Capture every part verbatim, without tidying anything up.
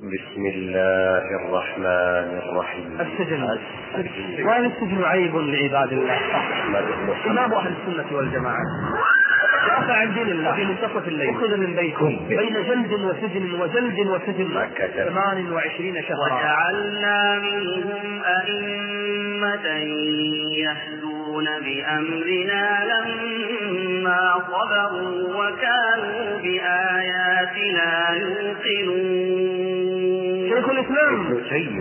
بسم الله الرحمن الرحيم. السجن. وهل السجن عيب لعباد الله؟ إمام أهل السنة والجماعة رفع عن دين الله في منتصف الليل، أخذ من بيته بين جلد وسجن وجلد وسجن ثمان وعشرين شهرا، وجعلنا منهم أئمة يهدون بأمرنا لما صبروا وكانوا بآياتنا يوقنون. شيخ الإسلام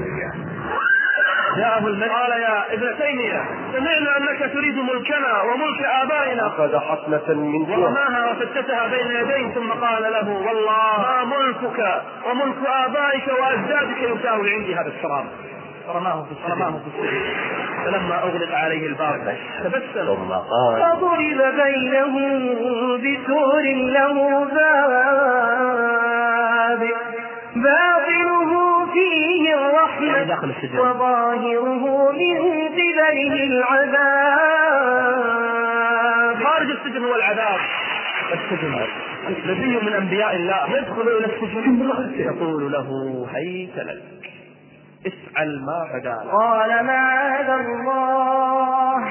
جاءه الملك قال يا ابن تيمية سمعنا أنك تريد ملكنا وملك آبائنا، أخذ حفلة من ورماها وفتتها بين يديه ثم قال له والله ما ملكك وملك آبائك وأجدادك يساوي عندي هذا الشراب. رماه في السجن فلما أغلق عليه الباب تبسم ثم قال فضرب بينهم بسور له باب باطنه فيه الرحمة وظاهره من قبله العذاب. خارج السجن هو العذاب. السجن نبي من أنبياء الله يدخل إلى السجن يقول له هيت لك افعل ما بدا. قال معاذ الله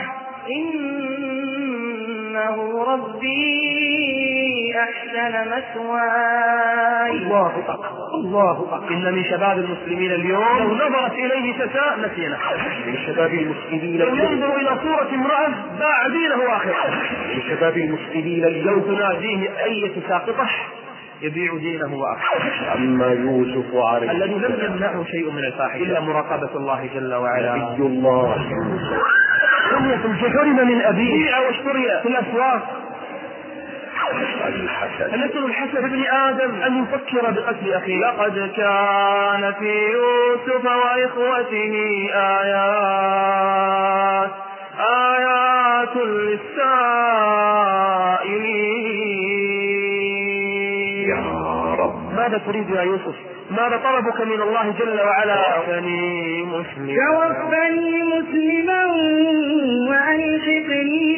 إنه ربي أحسن مثواي. الله أكبر الله أكبر. إن من شباب المسلمين اليوم لو نظرت إليه تساء نسي نفسه. من شباب المسلمين لو ينظر إلى صورة امرأة باع دينه وآخرته. من شباب المسلمين لو تناديه أية ساقطة يبيع دينه وآخرته. أما يوسف عليه الذي لم يمنعه شيء من الفاحشة إلا مراقبة الله جل وعلا. نبي الله رمية الجحرم من أبيه بيع واشتري في الأسواق. فنسأل الحسن بن آدم أن يفكر بقتل أخيه. لقد كان في يوسف وإخوته آيات آيات للسائلين. يا رب ماذا تريد يا يوسف؟ ماذا طلبك من الله جل وعلا؟ توفني مسلما توفني مسلما وألحقني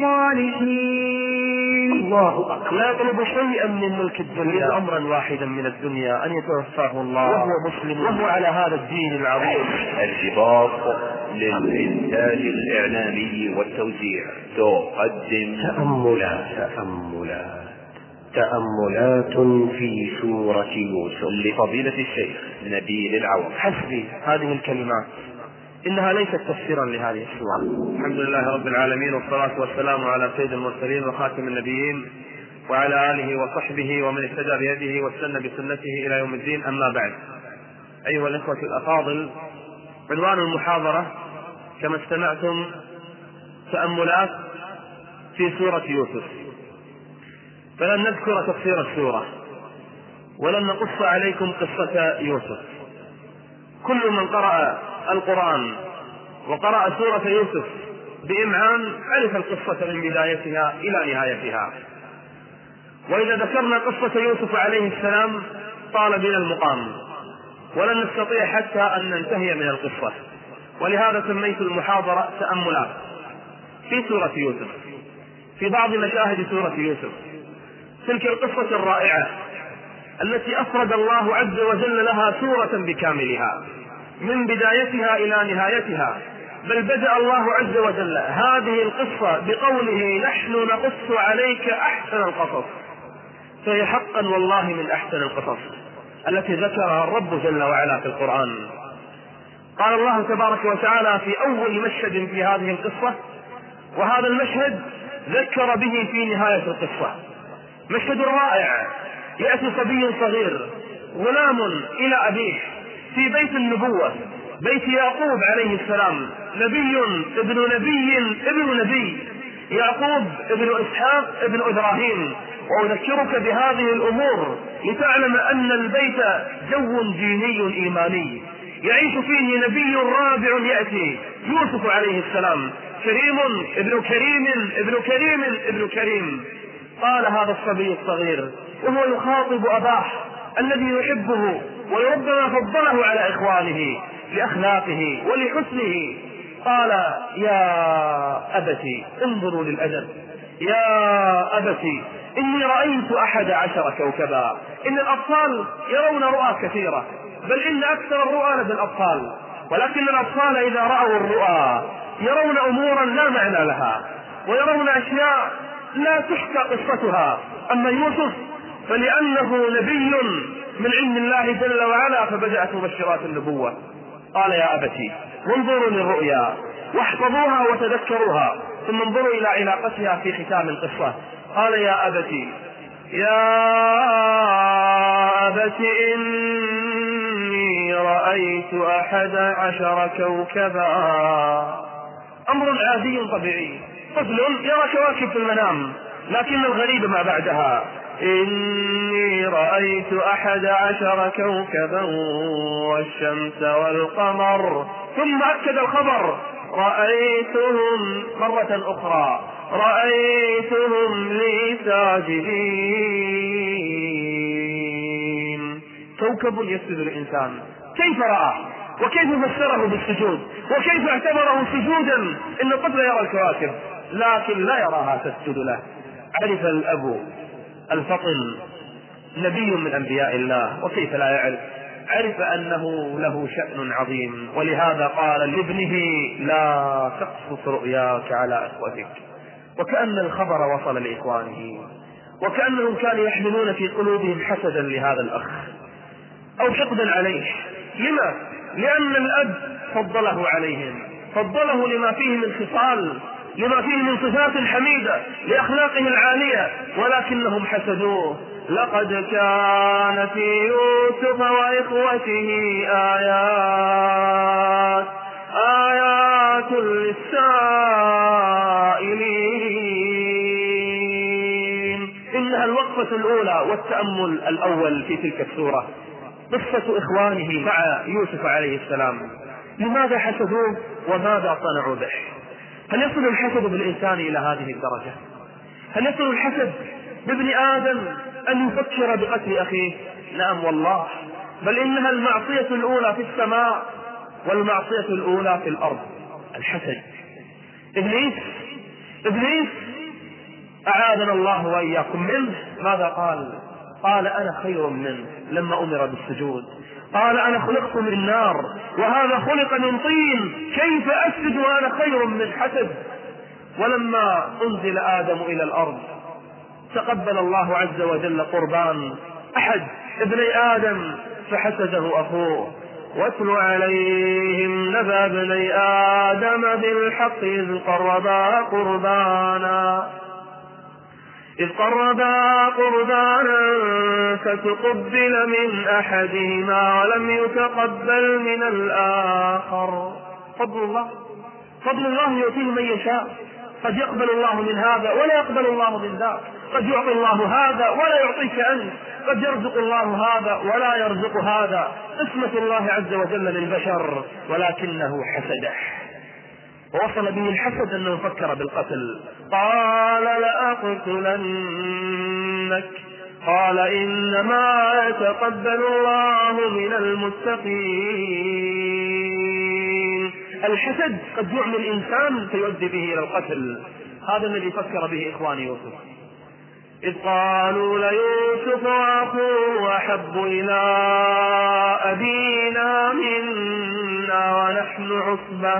بالصالحين. الله أكبر. لا يطلب شيئا من ملك الدنيا، أمرا واحدا من الدنيا أن يتوفاه الله وهو مسلم وهو على هذا الدين العظيم. الرباط للإنتاج الإعلامي والتوزيع تقدم تأملات تأملات تأملات في سورة يوسف لفضيلة الشيخ نبيل العوض. حسبي هذه الكلمات إنها ليست تفسيرا لهذه السورة. الحمد لله رب العالمين والصلاة والسلام على سيد المرسلين وخاتم النبيين وعلى آله وصحبه ومن اهتدى بيده واستنى بسنته إلى يوم الدين. أما بعد، أيها الإخوة الأفاضل، عنوان المحاضرة كما استمعتم تأملات في سورة يوسف. فلن نذكر تفسير السورة ولن نقص عليكم قصة يوسف. كل من قرأ القرآن وقرأ سورة يوسف بإمعان عرف القصة من بدايتها إلى نهايتها. وإذا ذكرنا قصة يوسف عليه السلام طال بنا المقام ولن نستطيع حتى أن ننتهي من القصة، ولهذا سميت المحاضرة تأملات في سورة يوسف، في بعض مشاهد سورة يوسف، تلك القصة الرائعة التي أفرد الله عز وجل لها سورة بكاملها من بدايتها إلى نهايتها. بل بدأ الله عز وجل هذه القصة بقوله نحن نقص عليك أحسن القصص، فهي حقا والله من أحسن القصص التي ذكرها الرب جل وعلا في القرآن. قال الله تبارك وتعالى في أول مشهد في هذه القصة، وهذا المشهد ذكر به في نهاية القصة، مشهد رائع. يأتي صبي صغير غلام إلى أبيه في بيت النبوة، بيت يعقوب عليه السلام، نبي ابن نبي ابن نبي، يعقوب ابن إسحاق ابن إبراهيم. وأذكرك بهذه الأمور لتعلم أن البيت جو ديني إيماني يعيش فيه نبي رابع يأتي، يوسف عليه السلام، كريم ابن كريم ابن كريم ابن كريم. قال هذا الصبي الصغير وهو يخاطب أباه الذي يحبه وربما فضله على إخوانه لأخلاقه ولحسنه، قال يا أبتي انظروا للأدب، يا أبتي إني رأيت أحد عشر كوكبا. إن الأطفال يرون رؤى كثيرة، بل إن أكثر الرؤى لدى الأطفال، ولكن الأطفال إذا رأوا الرؤى يرون أمورا لا معنى لها، ويرون أشياء لا تحكى قصتها. أما يوسف فلأنه نبي من علم الله جل وعلا فبدأت مبشرات النبوة. قال يا أبتي وانظروا للرؤيا واحفظوها وتذكروها ثم انظروا إلى علاقتها في ختام القصة. قال يا أبتي يا أبت إني رأيت أحد عشر كوكبا. أمر عادي طبيعي، طفل يرى كواكب في المنام، لكن الغريب ما بعدها إني رأيت أحد عشر كوكبا والشمس والقمر، ثم أكد الخبر رأيتهم مرة أخرى رأيتهم لي ساجدين. كوكب يسجد الإنسان، كيف رأى وكيف فسره بالسجود وكيف اعتبره سجودا؟ إن الطفل يرى الكواكب لكن لا يراها تسجد له. عرف الأب الفطن نبي من أنبياء الله، وكيف لا يعرف؟ عرف أنه له شأن عظيم، ولهذا قال لابنه لا تقصص رؤياك على إخوتك. وكأن الخبر وصل لإخوانه، وكأنهم كانوا يحملون في قلوبهم حسدا لهذا الأخ أو حقدا عليه. لما؟ لأن الأب فضله عليهم، فضله لما فيه من خصال، لما فيه من صفات حميدة، لأخلاقه العالية، ولكنهم حسدوه. لقد كان في يوسف وإخوته آيات آيات للسائلين. إنها الوقفة الأولى والتأمل الأول في تلك السورة، قصة إخوانه مع يوسف عليه السلام. لماذا حسدوه وماذا صنعوا به؟ هل يصل الحسد بالإنسان إلى هذه الدرجة؟ هل يصل الحسد بابن آدم أن يفكر بقتل أخيه؟ نعم والله، بل إنها المعصية الأولى في السماء والمعصية الأولى في الأرض، الحسد. إبليس إبليس أعاذنا الله وإياكم منه، ماذا قال؟ قال أنا خير منه لما أمر بالسجود، قال أنا خلقت من نار وهذا خلق من طين كيف أسجد وأنا خير من حسد. ولما أنزل آدم إلى الأرض تقبل الله عز وجل قربان أحد ابني آدم فحسده أخوه. واتل عليهم نبأ ابني آدم بالحق إذ قربا قربانا إذ قربا قربانا فتقبل من أحدهما ولم يتقبل من الآخر. فضل الله فضل الله يؤتيه من يشاء، قد يقبل الله من هذا ولا يقبل الله من ذاك، قد يعطي الله هذا ولا يعطيك أنت، قد يرزق الله هذا ولا يرزق هذا، قسمة الله عز وجل للبشر، ولكنه حسده. ووصل به الحسد أنه فكر بالقتل. قال لأقتلنك قال إنما يتقبل الله من المتقين. الحسد قد يعمي الإنسان فيؤدي به إلى القتل. هذا الذي فكر به إخوان يوسف، إذ قالوا ليوسف وأخوه أحب إلى أبينا منا ونحن عصبة.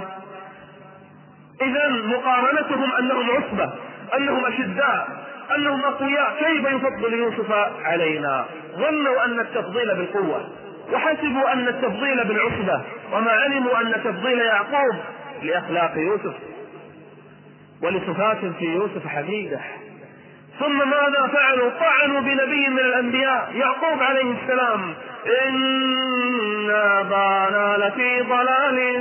إذن مقارنتهم أنهم عصبة، أنهم أشداء، أنهم أقوياء، كيف يفضل يوسف علينا؟ ظنوا أن التفضيل بالقوة، وحسبوا أن التفضيل بالعصبة، وما علموا أن تفضيل يعقوب لأخلاق يوسف ولصفات في يوسف حميدة. ثم ماذا فعلوا؟ طعنوا بنبي من الأنبياء يعقوب عليه السلام، إن أبانا لفي ضلال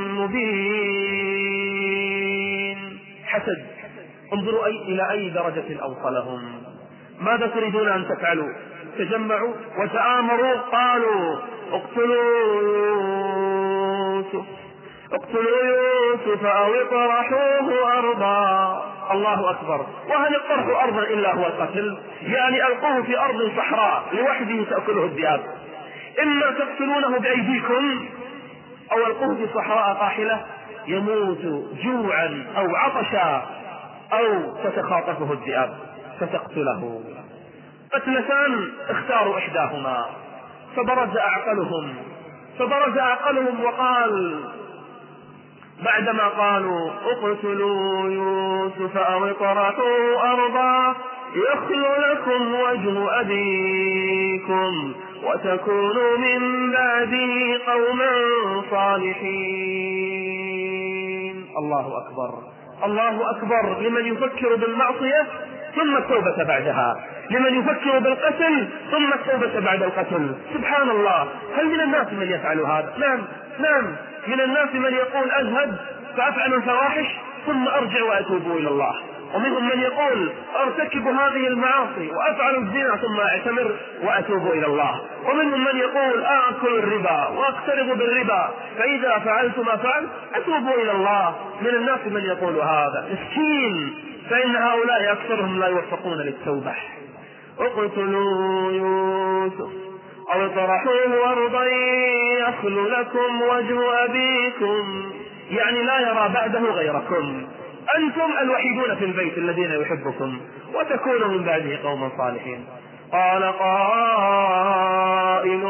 مبين. حسد. انظروا أي إلى أي درجة أوصلهم. ماذا تريدون أن تفعلوا؟ تجمعوا وتآمروا، قالوا اقتلوا يوسف اقتلوا يوسف أو اطرحوه أرضا. الله أكبر. وهل الطرح أرضا إلا هو القتل؟ يعني ألقوه في أرض صحراء لوحده تأكله الذئاب. إما تقتلونه بأيديكم أو ألقوه في صحراء قاحلة يموت جوعا أو عطشا، أو تتخاطفه الذئاب فتقتله. قتلتان اختاروا إحداهما. فبرز أعقلهم فبرز أعقلهم وقال بعدما قالوا اقتلوا يوسف أو اطرحوا أرضا يخل لكم وجه أبيكم وتكونوا من بعده قوما صالحين. الله أكبر الله أكبر لمن يفكر بالمعصية ثم التوبة بعدها، لمن يفكر بالقتل ثم التوبة بعد القتل. سبحان الله، هل من الناس من يفعل هذا؟ نعم نعم، من الناس من يقول أذهب فأفعل الفواحش ثم أرجع وأتوب إلى الله، ومنهم من يقول أرتكب هذه المعاصي وأفعل الزنا ثم أعتمر وأتوب إلى الله، ومنهم من يقول آكل الربا وأقترض بالربا فإذا فعلت ما فعل أتوب إلى الله. من الناس من يقول هذا، مسكين، فإن هؤلاء أكثرهم لا يوفقون للتوبة. اقتلوا يوسف أو اطرحوه أرضا يخل لكم وجه أبيكم، يعني لا يرى بعده غيركم، أنتم الوحيدون في البيت الذين يحبكم، وتكونوا من بعده قوما صالحين. قال قائل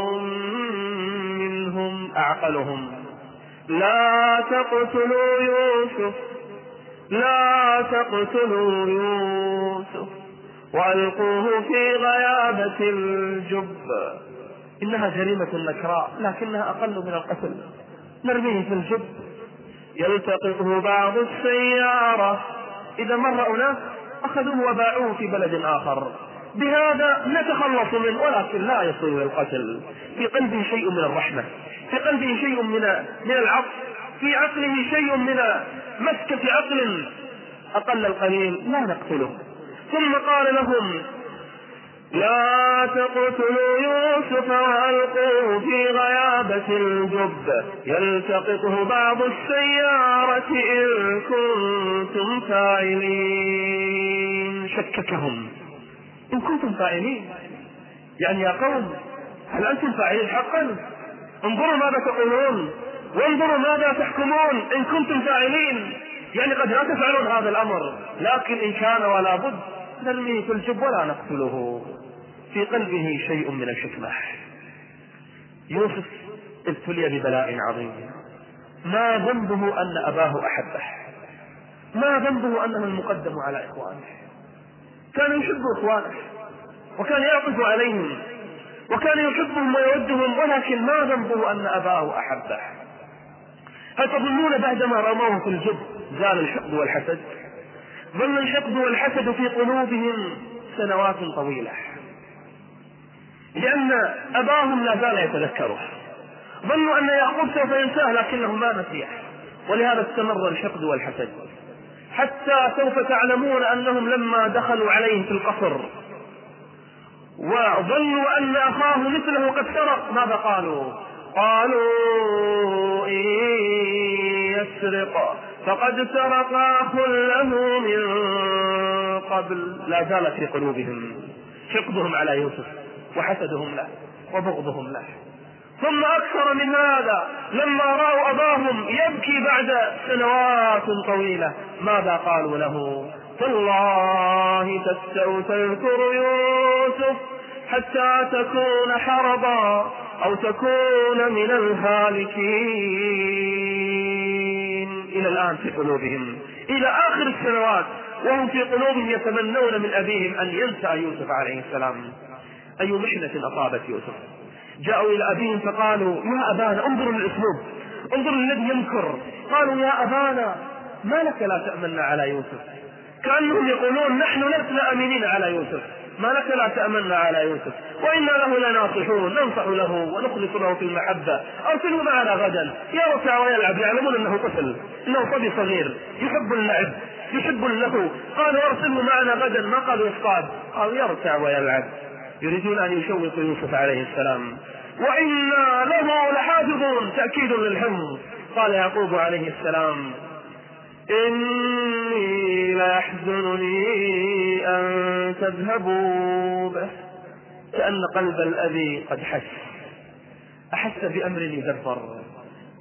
منهم أعقلهم لا تقتلوا يوسف لا تقتلوا يوسف وألقوه في غيابة الجب، إنها جريمة نكراء لكنها أقل من القتل، نرميه في الجب يلتقطه بعض السيارة، إذا مر أناس أخذوه وباعوه في بلد آخر، بهذا نتخلص منه ولكن لا يصل إلى القتل. في قلبه شيء من الرحمة، في قلبه شيء من من العطف، في عقله شيء من مسكة عقل، أقل القليل لا نقتله. ثم قال لهم لا تقتلوا يوسف وألقوه في غيابة الجب يلتقطه بعض السيارة إن كنتم فاعلين. شككهم، إن كنتم فاعلين يعني يا قوم هل أنتم فاعلين حقا؟ انظروا ماذا تقولون وانظروا ماذا تحكمون. إن كنتم فاعلين يعني قد لا تفعلون هذا الأمر، لكن إن كان ولا بد نرميه في الجب ولا نقتله. في قلبه شيء من الحكمة. يوسف ابتلي ببلاء عظيم، ما ذنبه أن أباه أحبه، ما ذنبه أنه المقدم على إخوانه، كان يحب إخوانه وكان يعطف عليهم وكان يحبهم ويودهم، ولكن ما ذنبه أن أباه أحبه. هل تظنون بعدما رموه في الجب زال الحقد والحسد؟ ظل الحقد والحسد في قلوبهم سنوات طويلة، لأن أباهم لا زال يتذكره، ظنوا أن يعقوب سوف ينساه لكنه ما نسيه، ولهذا استمر الحقد والحسد، حتى سوف تعلمون أنهم لما دخلوا عليه في القصر وظنوا أن أخاه مثله قد سرق ماذا قالوا؟ قالوا إن يسرق فقد سرق أخ له من قبل. لا زالت في قلوبهم حقدهم على يوسف وحسدهم له وبغضهم له. ثم أكثر من هذا، لما رأوا أباهم يبكي بعد سنوات طويلة ماذا قالوا له؟ تالله تفتأ تذكر يوسف حتى تكون حرضا أو تكون من الهالكين. إلى الآن في قلوبهم، إلى آخر السنوات وهم في قلوبهم يتمنون من أبيهم أن ينسى يوسف عليه السلام. أي محنة أصابت يوسف، جاءوا إلى أبيهم فقالوا يا أبانا، انظروا للأسلوب، انظروا الذي ينكر، قالوا يا أبانا ما لك لا تأمنا على يوسف، كأنهم يقولون نحن لسنا أمينين على يوسف، ما لك لا تأمنا على يوسف وإنا له لناصحون، ننصح له ونخلص له في المحبة، أرسله معنا غدا يرتع ويلعب، يعلمون أنه طفل، إنه صبي صغير يحب اللعب يحب له، قالوا أرسله معنا غدا، ما قالوا يفقد، قالوا يرتع ويلعب، يريدون أن يشوقوا يوسف عليه السلام. وإنا له لحافظون، تأكيد للحفظ. قال يعقوب عليه السلام إني ليحزنني أن تذهبوا به، كأن قلب الأبي قد حس أحس بأمر يدبر.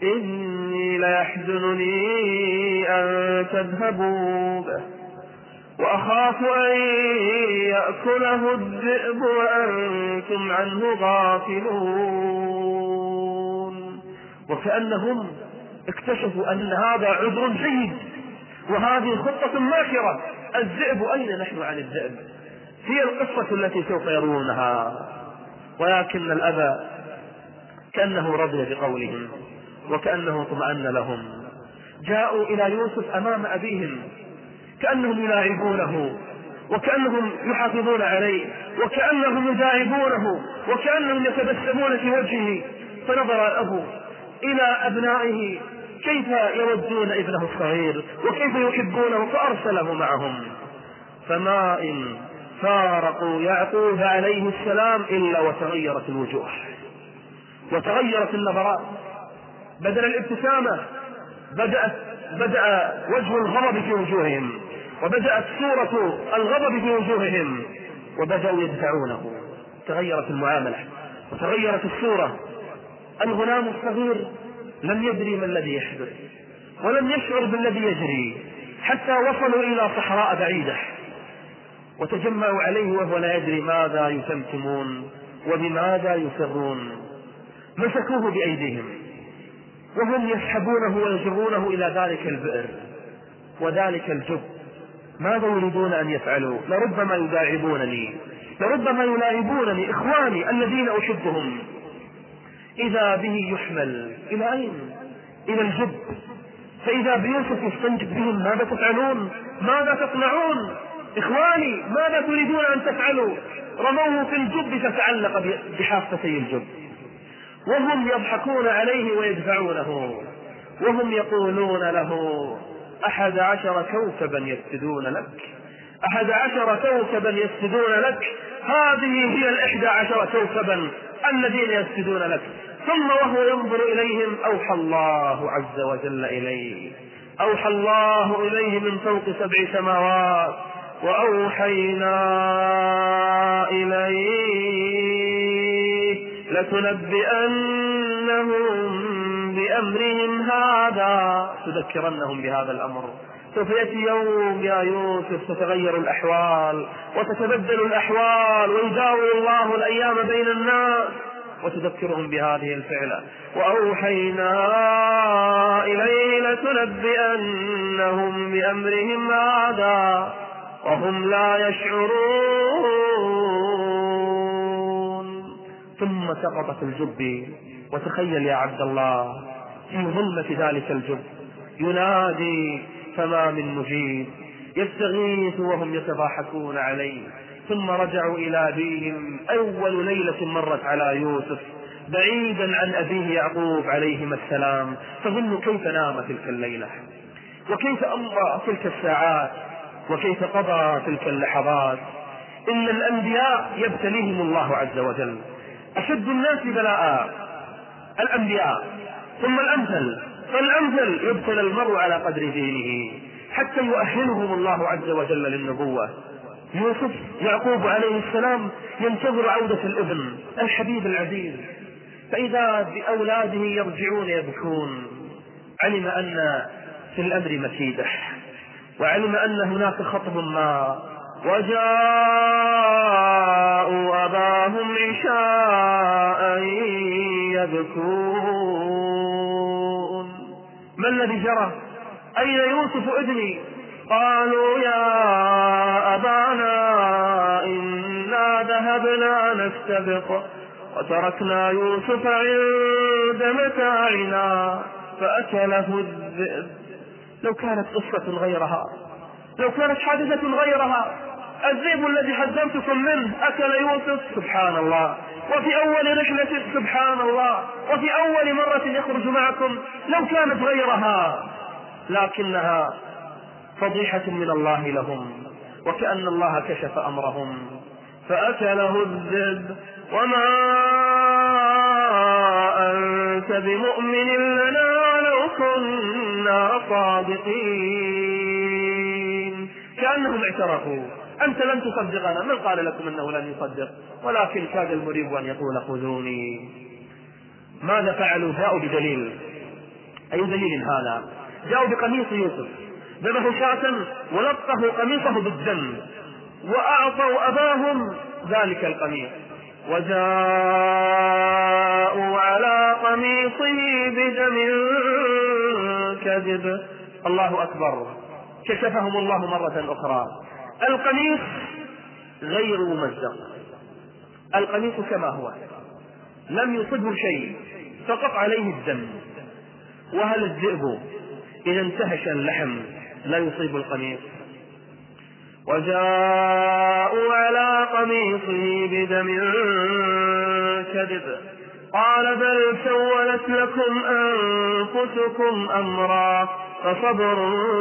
إني ليحزنني أن تذهبوا به وأخاف أن يأكله الذئب وأنتم عنه غافلون. وكأنهم اكتشفوا أن هذا عذر جيد وهذه خطة ماكرة. الذئب أين نحن عن الذئب؟ هي القصة التي سوف يرونها. ولكن الأب كأنه رضي بقولهم وكأنه اطمأن لهم. جاءوا إلى يوسف أمام أبيهم كأنهم يلاعبونه وكأنهم يحافظون عليه وكأنهم يداعبونه وكأنهم يتبسمون في وجهه. فنظر الأب إلى أبنائه كيف يودون ابنه الصغير وكيف يحبونه فأرسله معهم. فما إن فارقوا يعقوب عليه السلام إلا وتغيرت الوجوه وتغيرت النظرات. بدل الابتسامة بدأت بدأ وجه الغضب في وجوههم وبدأت صورة الغضب في وجوههم وبدأوا يدفعونه. تغيرت المعاملة وتغيرت الصورة. الغلام الصغير لم يدري ما الذي يحدث ولم يشعر بالذي يجري حتى وصلوا إلى صحراء بعيدة وتجمعوا عليه وهو لا يدري ماذا يتمتمون وبماذا يسرون. مسكوه بأيديهم وهم يسحبونه ويجرونه إلى ذلك البئر وذلك الجب. ماذا يريدون أن يفعلوا؟ لربما يداعبونني لربما يلاعبونني إخواني الذين أحبهم. إذا به يحمل إلى أين؟ إلى الجب. فإذا بيوسف يستنجد بهم. ماذا تفعلون؟ ماذا تصنعون؟ إخواني ماذا تريدون أن تفعلوا؟ رموه في الجب فتعلق بحافتي الجب وهم يضحكون عليه ويدفعونه وهم يقولون له أحد عشر كوكبا يسجدون لك أحد عشر كوكبا يسجدون لك. هذه هي الإحدى عشر كوكبا الذين يسجدون لك. ثم وهو ينظر إليهم أوحى الله عز وجل إليه أوحى الله إليه من فوق سبع سماوات وأوحينا إليه لتنبئنهم بأمرهم هذا تذكرنهم بهذا الأمر. سوف يأتي يوم يا يوسف تتغير الأحوال وتتبدل الأحوال ويداول الله الأيام بين الناس وتذكرهم بهذه الفعلة. وأوحينا إليه لتنبئنهم بأمرهم هذا وهم لا يشعرون. ثم سقط في الجب. وتخيل يا عبد الله في ظلمة ذلك الجب ينادي فما من مجيب يستغيث وهم يتضاحكون عليه. ثم رجعوا إلى أبيهم. أول ليلة مرت على يوسف بعيدا عن أبيه يعقوب عليهما السلام. فظنوا كيف نام تلك الليلة وكيف أمضى تلك الساعات وكيف قضى تلك اللحظات. إن الأنبياء يبتليهم الله عز وجل. أشد الناس بلاء الأنبياء ثم الأمثل فالأمثل يبتلى المرء على قدر دينه حتى يؤهلهم الله عز وجل للنبوة. يوسف يعقوب عليه السلام ينتظر عودة الابن الحبيب العزيز. فإذا بأولاده يرجعون يبكون علم أن في الأمر مكيدة وعلم أن هناك خطب ما. وجاءوا أباهم عشاء يبكون. ما الذي جرى؟ أين يوسف ابني؟ قالوا يا أبانا إنا ذهبنا نستبق وتركنا يوسف عند متاعنا فأكله الذئب. لو كانت قصة غيرها لو كانت حادثة غيرها. الذئب الذي حذرتكم منه أكل يوسف سبحان الله. وفي أول رحلة سبحان الله. وفي أول مرة يخرج معكم لو كانت غيرها. لكنها فضيحة من الله لهم وكأن الله كشف أمرهم فأكله الذئب وما أنت بمؤمن لنا ولو كنا صادقين. كأنهم اعترفوا أنت لن تصدقنا. من قال لكم أنه لن يصدق؟ ولكن كاد المريب أن يقول خذوني. ماذا فعلوا؟ جاءوا بدليل. أي دليل هذا؟ جاءوا بقميص يوسف ذبحوا شاة ولطخوا قميصه بالدم وأعطوا أباهم ذلك القميص، وجاءوا على قميصه بدم كذب. الله أكبر، كشفهم الله مرة أخرى. القميص غير ممزق، القميص كما هو لم يصبه شيء، فقط عليه الدم. وهل الذئب إذا انتهش اللحم لا يصيب القميص؟ وجاءوا على قميصه بدم كذب قال بل سولت لكم أنفسكم أمرا فصبر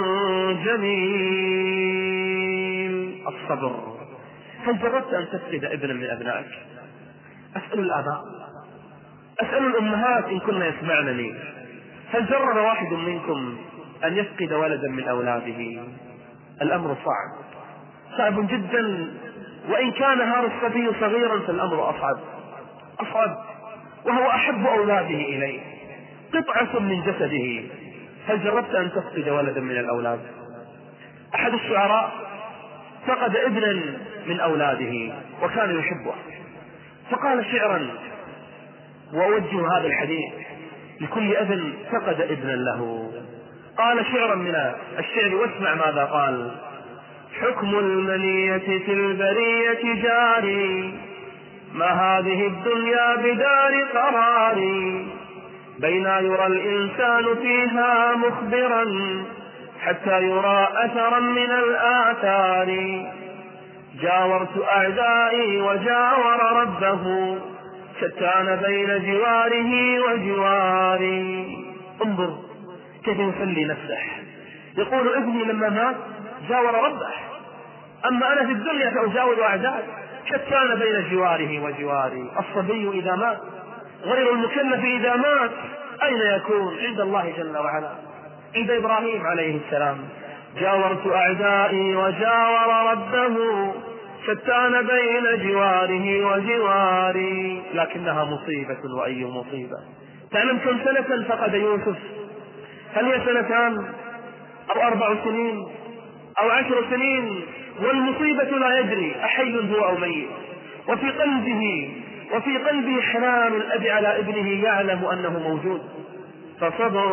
جميل. الصبر. هل جربت أن تفقد ابنا من أبنائك؟ أسأل الآباء، أسأل الأمهات إن كنا يسمعنني، هل جرب واحد منكم أن يفقد ولدا من أولاده؟ الأمر صعب، صعب جدا، وإن كان هذا الصبي صغيرا فالأمر أصعب أصعب، وهو أحب أولاده إليه، قطعة من جسده. هل جربت أن تفقد ولدا من الأولاد؟ أحد الشعراء فقد ابنا من أولاده وكان يحبه، فقال شعرا، وأوجه هذا الحديث لكل أب فقد ابنا له. قال شعرا من الشعر، واسمع ماذا قال: حكم المنية في البرية جاري، ما هذه الدنيا بدار قرار، بين يرى الإنسان فيها مخبرا حتى يرى أثرا من الآثار. جاورت أعدائي وجاور ربه، شتان بين جواره وجواري. انظر كيف يسلي نفسه، يقول ابني لما مات جاور ربه، أما أنا في الدنيا فأجاور أعدائي، شتان بين جواره وجواري. الصبي إذا مات غير المكلف إذا مات أين يكون؟ عند الله جل وعلا، عند إبراهيم عليه السلام. جاورت أعدائي وجاور ربه، شتان بين جواره وجواري. لكنها مصيبة، وأي مصيبة. تعلم كم سنة فقد يوسف؟ هل هي سنتان أو أربع سنين أو عشر سنين؟ والمصيبة لا يدري أحي هو أو ميت. وفي قلبه وفي قلبه حنان الأب على ابنه، يعلم أنه موجود. فصبر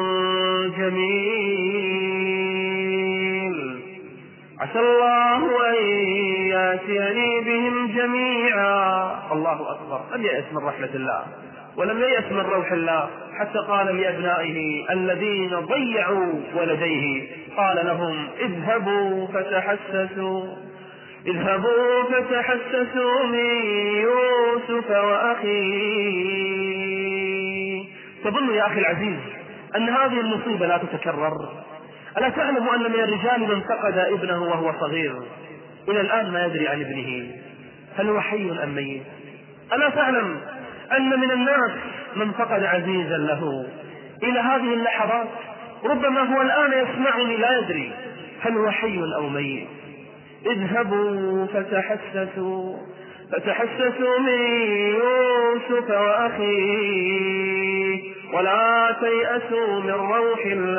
جميل، عسى الله أن يأتيني بهم جميعا. الله أكبر. لم يأس من رحمة الله ولم يأس من روح الله، حتى قال لأبنائه الذين ضيعوا ولديه، قال لهم اذهبوا فتحسسوا اذهبوا فتحسسوا من يوسف وأخيه. تظن يا أخي العزيز أن هذه المصيبة لا تتكرر؟ ألا تعلم أن من الرجال من فقد ابنه وهو صغير إلى الآن ما يدري عن ابنه هل هو حي أم ميت؟ ألا تعلم أن من الناس من فقد عزيزا له إلى هذه اللحظات ربما هو الآن يسمعني لا يدري هل هو حي أو ميت؟ اذهبوا فتحسسوا فتحسسوا من يوسف وأخيه ولا تيأسوا من روح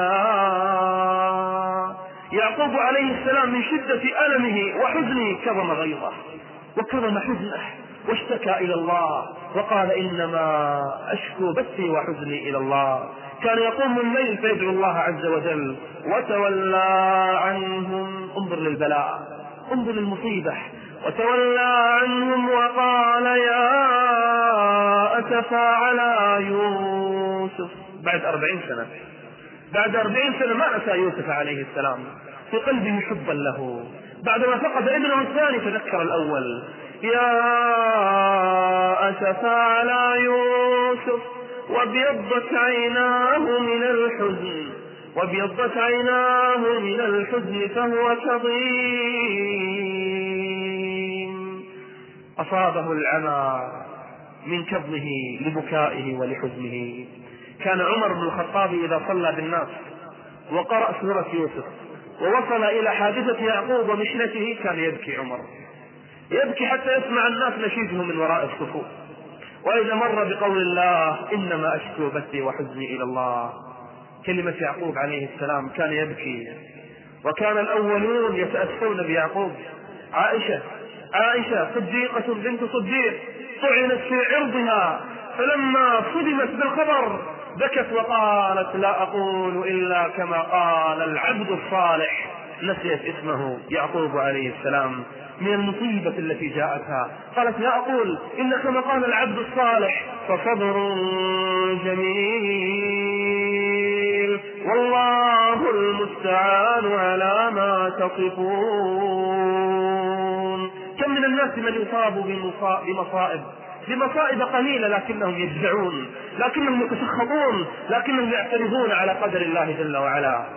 الله. يعقوب عليه السلام من شدة ألمه وحزنه كظم غيظه وكظم حزنه واشتكى إلى الله وقال إنما أشكو بثي وحزني إلى الله. كان يقوم الليل فيدعو الله عز وجل وتولى عنهم. انظر للبلاء، انظر للمصيبة. وتولى عنهم وقال يا أسفى على يوسف. بعد أربعين سنة بعد أربعين سنة ما أتى يوسف عليه السلام، في قلبه حبا له. بعدما فقد ابنه الثاني تذكر الأول. يا أسفى على يوسف وابيضت عيناه من الحزن وابيضت عيناه من الحزن فهو كظيم. أصابه العمى من كظمه لبكائه ولحزنه. كان عمر بن الخطاب إذا صلى بالناس وقرأ سورة يوسف ووصل إلى حادثة يعقوب ومشنته كان يبكي عمر، يبكي حتى يسمع الناس نشيده من وراء الصفوف. وإذا مر بقول الله إنما أشكو بثي وحزني إلى الله، كلمة يعقوب عليه السلام كان يبكي وكان الأولون يتأسون بيعقوب. عائشة عائشة صديقة بنت صديق طعنت في عرضها، فلما صدمت بالخبر بكت وقالت لا أقول إلا كما قال العبد الصالح. نسيت اسمه يعقوب عليه السلام من المصيبة التي جاءتها، قالت لا أقول إلا كما قال العبد الصالح. فصبر جميل والله المستعان على ما تصفون. كم من الناس من يصابوا بمصائب بمصائب قليلة لكنهم يجزعون، لكنهم يتسخطون، لكنهم يعترضون على قدر الله جل وعلا.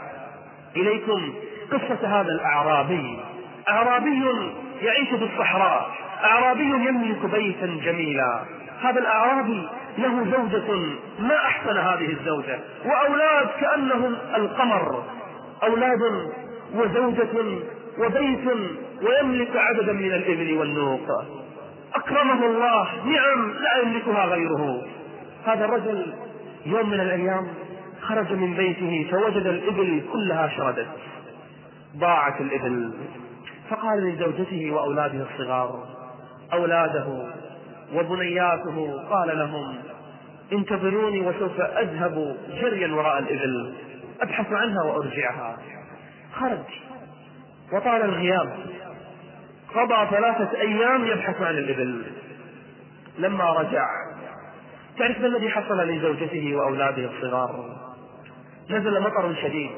إليكم قصة هذا الأعرابي، أعرابي يعيش في الصحراء، أعرابي يملك بيتا جميلا. هذا الأعرابي له زوجة ما أحسن هذه الزوجة، وأولاد كأنهم القمر، أولاد وزوجة وبيت، ويملك عددا من الإبل والنوق. أكرمه الله نعم لا يملكها غيره. هذا الرجل يوم من الأيام خرج من بيته فوجد الإبل كلها شردت، ضاعت الإبل، فقال لزوجته وأولاده الصغار، أولاده وبنياته، قال لهم انتظروني وسوف أذهب جريا وراء الإبل أبحث عنها وأرجعها. خرج وطال الغياب، قضى ثلاثة أيام يبحث عن الإبل. لما رجع تعرف الذي حصل لزوجته وأولاده الصغار؟ نزل مطر شديد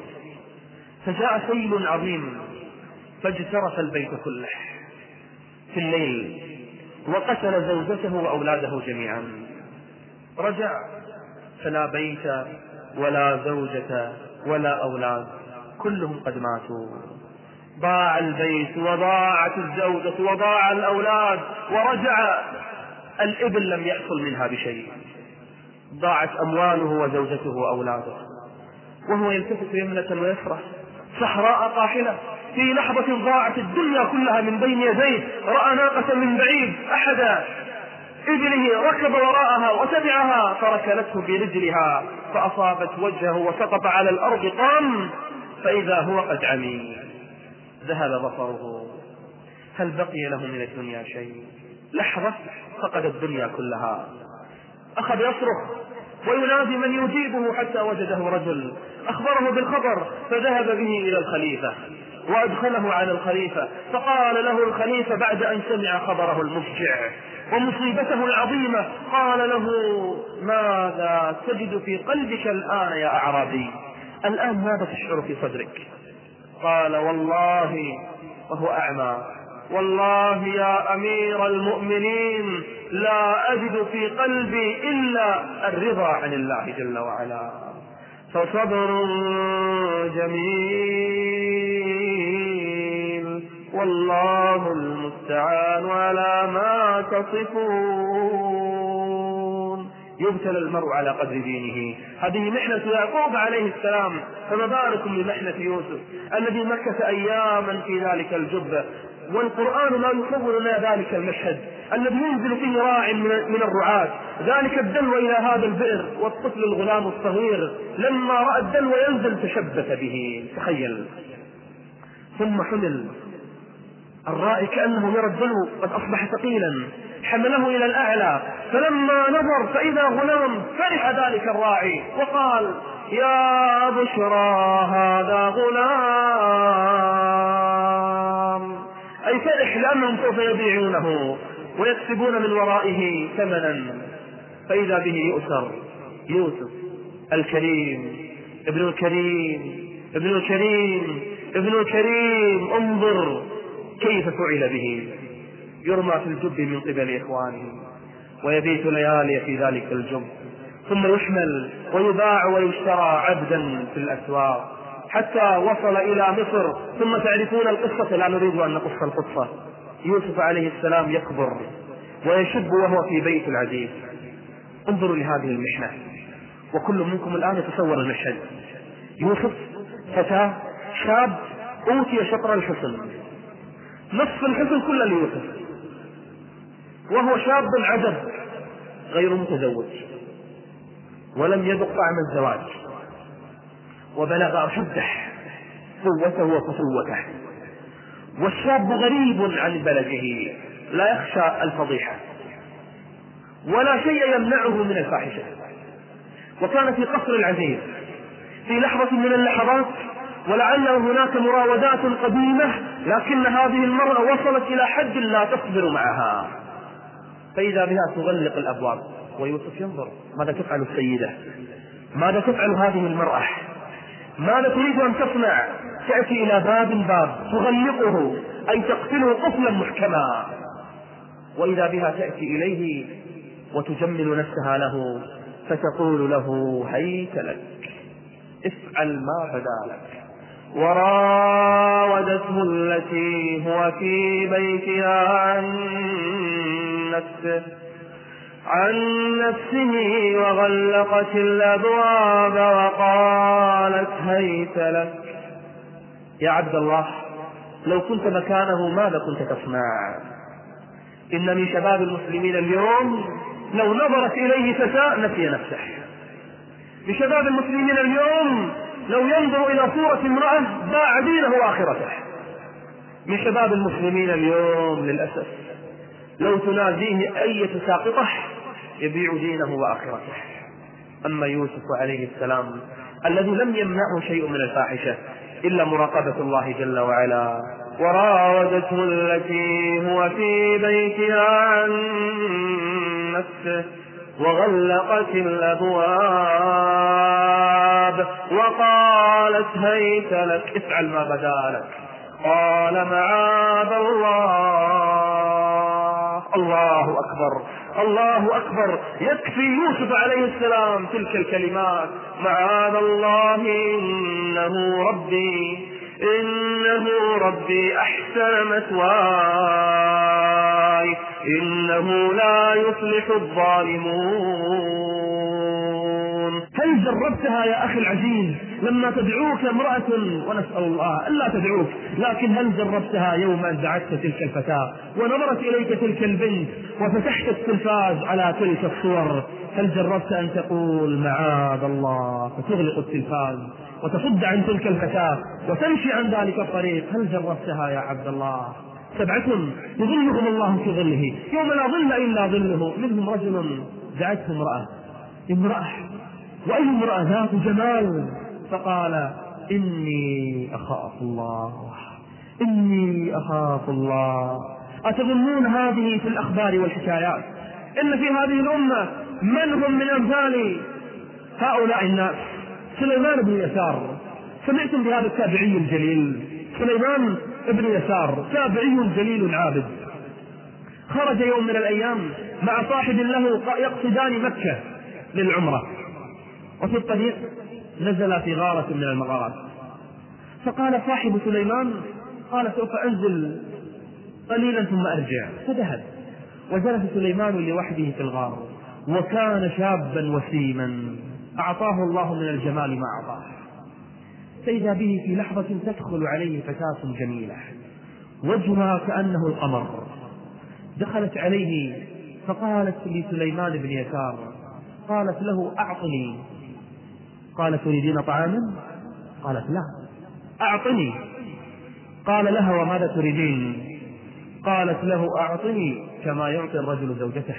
فجاء سيل عظيم فاجترف البيت كله في الليل وقتل زوجته وأولاده جميعا. رجع فلا بيت ولا زوجة ولا أولاد، كلهم قد ماتوا. ضاع البيت وضاعت الزوجة وضاع الأولاد، ورجع الإبل لم يأكل منها بشيء. ضاعت أمواله وزوجته وأولاده، وهو يلتفت يمنة ويسرة، صحراء قاحلة، في لحظة ضاعت الدنيا كلها من بين يديه. رأى ناقة من بعيد أحد إبله ركب وراءها وتبعها فركلته برجلها فأصابت وجهه وسقط على الأرض قام، فإذا هو قد عمي، ذهب بصره. هل بقي له من الدنيا شيء؟ لحظة فقد الدنيا كلها. أخذ يصرخ وينادي من يجيبه حتى وجده رجل أخبره بالخبر، فذهب به إلى الخليفة وأدخله على الخليفة، فقال له الخليفة بعد أن سمع خبره المفجع ومصيبته العظيمة، قال له ماذا تجد في قلبك الآن يا أعرابي؟ الآن ماذا تشعر في صدرك؟ قال والله، وهو أعمى، والله يا أمير المؤمنين لا أجد في قلبي إلا الرضا عن الله جل وعلا. فصبر جميل والله المستعان على ما تصفون. يبتلى المرء على قدر دينه. هذه محنة يعقوب عليه السلام، فما بالكم بمحنة يوسف الذي مكث أياما في ذلك الجب، والقرآن لا يصور لنا ذلك المشهد الذي ينزل فيه راع من الرعاة ذلك الدلو إلى هذا البئر، والطفل الغلام الصغير لما رأى الدلو ينزل تشبث به، تخيل. ثم حمل الراعي كأنه يرى الدلو قد أصبح ثقيلا، حمله إلى الأعلى، فلما نظر فإذا غلام فرح ذلك الراعي وقال يا بشرى هذا غلام، أي فرح لأنهم سوف يبيعونه ويكسبون من ورائه ثمنا. فإذا به يؤثر يوسف الكريم ابن الكريم ابن الكريم ابن الكريم. انظر كيف فعل به، يرمى في الجب من قبل إخوانه ويبيت ليالي في ذلك الجب، ثم يحمل ويباع ويشترى عبدا في الأسواق حتى وصل إلى مصر. ثم تعرفون القصة، لا نريد أن نقص القصة. يوسف عليه السلام يكبر ويشب وهو في بيت العزيز. انظروا لهذه المحنة، وكل منكم الآن يتصور المشهد. يوسف فتاة شاب أوتي شطر الحسن، نصف الحسن كله ليوسف، وهو شاب عدد غير متزوج ولم يذق طعم الزواج، وبلغ أشده قوته وفتوته. والشاب غريب عن بلده لا يخشى الفضيحة ولا شيء يمنعه من الفاحشة. وكان في قصر العزيز في لحظة من اللحظات، ولعل هناك مراودات قديمة، لكن هذه المرأة وصلت إلى حد لا تصبر معها، فإذا بها تغلق الأبواب. ويوسف ينظر ماذا تفعل السيدة، ماذا تفعل هذه المرأة، ماذا تريد أن تصنع؟ تأتي إلى باب باب تغلقه، أي تقتله قفلا محكما. وإذا بها تأتي إليه وتجمل نفسها له، فتقول له هيت لك، افعل ما بدا لك. وراودته التي هو في بيتها عن نفسه عن نفسه وغلقت الأبواب وقالت هيت لك. يا عبد الله، لو كنت مكانه ماذا كنت تصنع؟ إن من شباب المسلمين اليوم لو نظرت إليه فتاة نسي نفسه. بشباب المسلمين اليوم لو ينظر إلى صورة امرأة باع دينه وآخرته. من شباب المسلمين اليوم للأسف لو تناديه أي ساقطة يبيع دينه وآخرته. أما يوسف عليه السلام الذي لم يمنعه شيء من الفاحشة إلا مراقبة الله جل وعلا. وراودته التي هو في بيتها عن نفسه وغلقت الأبواب وقالت هيت لك، افعل ما بدا لك. قال معاذ الله. الله أكبر، الله أكبر. يكفي يوسف عليه السلام تلك الكلمات: معاذ الله إنه ربي إنه ربي أحسن مثواي إنه لا يفلح الظالمون. هل جربتها يا أخي العزيز لما تدعوك امرأة، ونسأل الله ألا تدعوك، لكن هل جربتها يوم أن دعتك تلك الفتاة ونظرت إليك تلك البنت وفتحت التلفاز على تلك الصور؟ هل جربت أن تقول معاذ الله فتغلق التلفاز وتصد عن تلك الفتاة وتمشي عن ذلك الطريق؟ هل جربتها يا عبد الله؟ سبعة يظلهم الله في ظله يوم لا ظل إلا ظله. منهم رجل دعته امرأة امرأة وأي امرأة ذات جمال، فقال إني أخاف الله إني أخاف الله. أتظنون هذه في الأخبار والحكايات إن في هذه الأمة من هم من أمثال هؤلاء الناس؟ سليمان بن يسار، سمعتم بهذا التابعي الجليل سليمان بن يسار، تابعي جليل عابد، خرج يوم من الأيام مع صاحب له يقصدان مكة للعمرة، وفي الطريق نزل في غارة من المغارات، فقال صاحب سليمان قال سوف أنزل قليلا ثم أرجع، فذهب وجلس سليمان لوحده في الغار، وكان شابا وسيما أعطاه الله من الجمال ما أعطاه. فإذا به في لحظة تدخل عليه فتاة جميلة وجهها كأنه القمر، دخلت عليه فقالت لسليمان بن يسار، قالت له أعطني. قال تريدين طعاما؟ قالت لا. أعطني. قال لها وماذا تريدين؟ قالت له أعطني كما يعطي الرجل زوجته.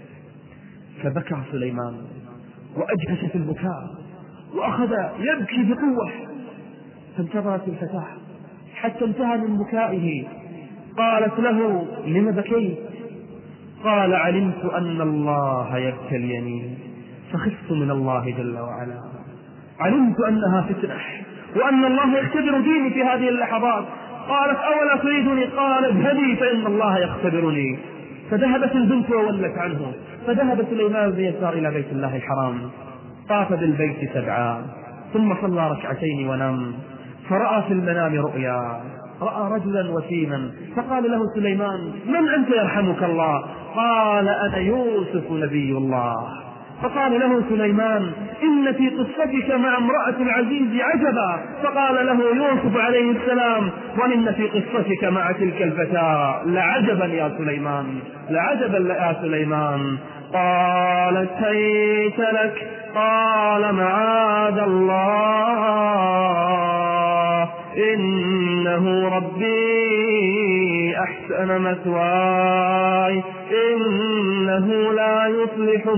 فبكى سليمان وأجهش في البكاء وأخذ يبكي بقوة، فانتظرت الفتاة حتى انتهى من بكائه. قالت له لم بكيت؟ قال علمت أن الله يبتليني فخفت من الله جل وعلا، علمت أنها فتنة وأن الله يختبر ديني في هذه اللحظات. قالت أولا تريدني؟ قال اذهبي فإن الله يختبرني. فذهبت البنت وولت عنه، فذهب سليمان بن يسار إلى بيت الله الحرام، طاف بالبيت سبعا ثم صلى ركعتين ونام، فرأى في المنام رؤيا، رأى رجلا وسيما، فقال له سليمان من أنت يرحمك الله؟ قال أنا يوسف نبي الله. فقال له سليمان إن في قصتك مع امرأة العزيز عجبا. فقال له يوسف عليه السلام وإن في قصتك مع تلك الفتاة لعجبا يا سليمان لعجبا يا سليمان. قالت هيت لك. قال معاذ الله إنه ربي أحسن مثواي إنه لا يفلح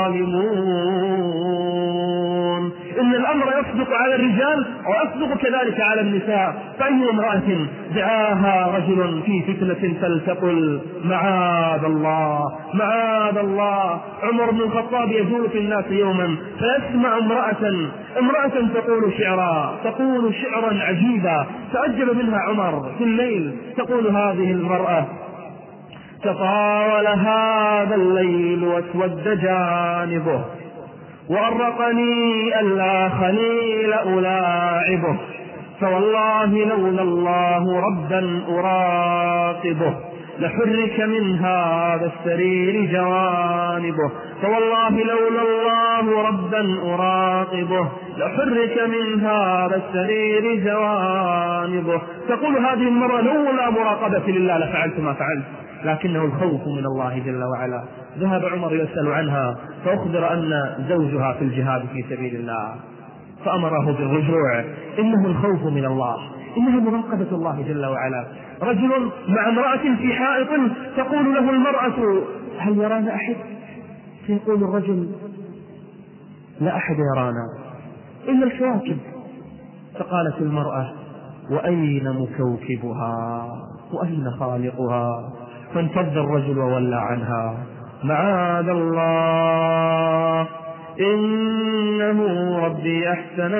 الظالمون. إن الأمر يصدق على الرجال ويصدق كذلك على النساء. فأي امرأة دعاها رجل في فتنة فلتقل معاذ الله معاذ الله. عمر بن الخطاب يجول في الناس يوما فيسمع امرأة امرأة تقول شعرا تقول شعرا عجيبا تعجب منها عمر في الليل. تقول هذه المرأة: تطاول هذا الليل واسود جانبه وأرقني ألا خليل ألاعبه فوالله لولا الله ربا أراقبه لحرك من هذا السرير جوانبه فوالله لولا الله ربا أراقبه لحرك من هذا السرير جوانبه. تقول هذه المرة: لولا مراقبة لله لفعلت ما فعلت، لكنه الخوف من الله جل وعلا. ذهب عمر يسأل عنها فأخبر أن زوجها في الجهاد في سبيل الله فأمره بالرجوع. إنه الخوف من الله، إنها مراقبة الله جل وعلا. رجل مع امرأة في حائط تقول له المرأة: هل يرانا أحد؟ فيقول الرجل: لا أحد يرانا إلا الكواكب. فقالت المرأة: وأين مكوكبها وأين خالقها؟ فانفض الرجل وولى عنها. معاذ الله إنه ربي أحسن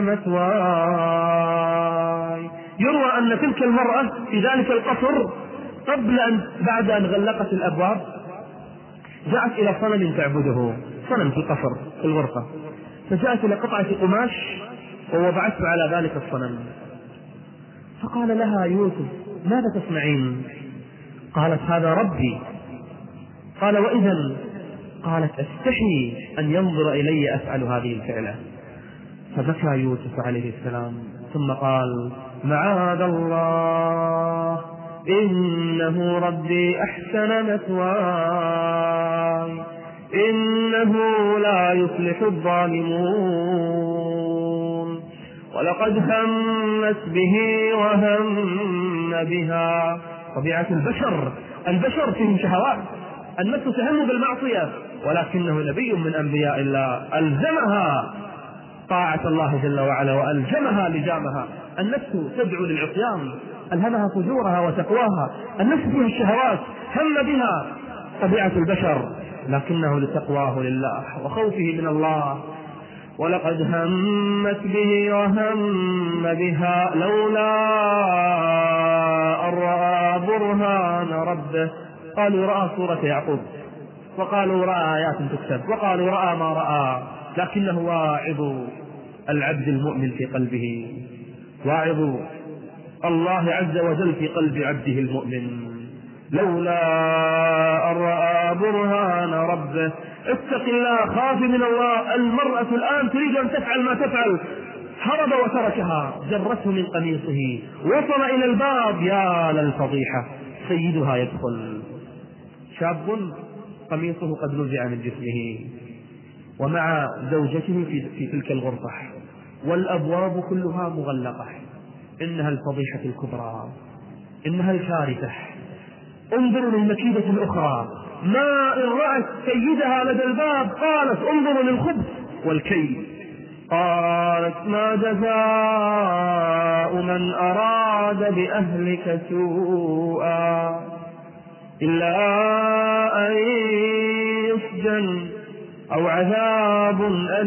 مثواي. يروى أن تلك المرأة في ذلك القصر قبل أن بعد أن غلقت الأبواب جاءت إلى صنم تعبده، صنم في القصر في الغرفة، فجاءت إلى قطعة قماش ووضعته على ذلك الصنم. فقال لها يوسف: ماذا تصنعين؟ قالت: هذا ربي. قال: وإذن؟ قالت: أستحي أن ينظر إلي أفعل هذه الفعلة. فبكى يوسف عليه السلام ثم قال: معاذ الله إنه ربي أحسن مثواي إنه لا يفلح الظالمون. ولقد همت به وهم بها. طبيعة البشر البشر فيهم شهوات، النفس تهم بالمعصية، ولكنه نبي من أنبياء الله ألزمها طاعة الله جل وعلا وألزمها لجامها. النفس تدعو للعصيان، ألهمها فجورها وتقواها. النفس فيها الشهوات، هم بها طبيعة البشر، لكنه لتقواه لله وخوفه من الله. ولقد همت به وهم بها لولا أن رأى برهان ربه. قالوا رأى سورة يعقوب، وقالوا رأى آيات تكتب، وقالوا رأى ما رأى، لكنه واعظ العبد المؤمن في قلبه، واعظ الله عز وجل في قلب عبده المؤمن. لولا أن رأى برهان ربه. اتق الله، خاف من الله. المرأة الآن تريد أن تفعل ما تفعل، هرب وتركها، جرته من قميصه، وصل إلى الباب، يا للفضيحة، سيدها يدخل، شاب قميصه قد نزع من جسمه ومع زوجته في, في تلك الغرفة والأبواب كلها مغلقة. إنها الفضيحة الكبرى، إنها الكارثة. انظروا للمكيدة الأخرى، ما إن رأت سيدها لدى الباب قالت: انظروا للخبث والكيد. قالت: ما جزاء من أراد بأهلك سوءا إلا أن يسجن أو عذاب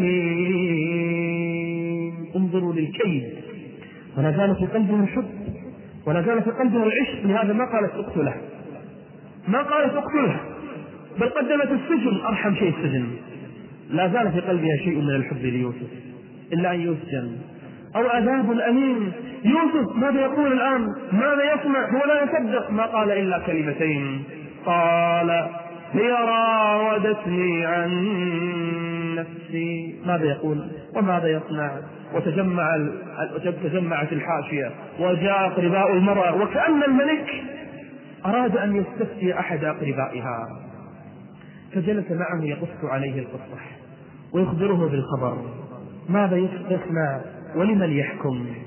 أليم. انظروا للكيد، ولا زال في قلبه الحب، ولا زال في قلبه العشق. لهذا ما قالت اقتله، ما قالت اقتله، بل قدمت السجن، أرحم شيء السجن. لا زال في قلبها شيء من الحب ليوسف إلا أن يسجن أو عذاب أليم. يوسف ماذا يقول الآن؟ ماذا يسمع؟ هو لا يصدق، ما قال إلا كلمتين. قال: هي راودتني عن نفسي. ماذا يقول وماذا يصنع؟ وتجمع وتجمعت الحاشية وجاء أقرباء المرأة، وكأن الملك أراد أن يستفتي أحد أقربائها، فجلس معه يقص عليه القصة ويخبره بالخبر، ماذا يصنع ولمن يحكم.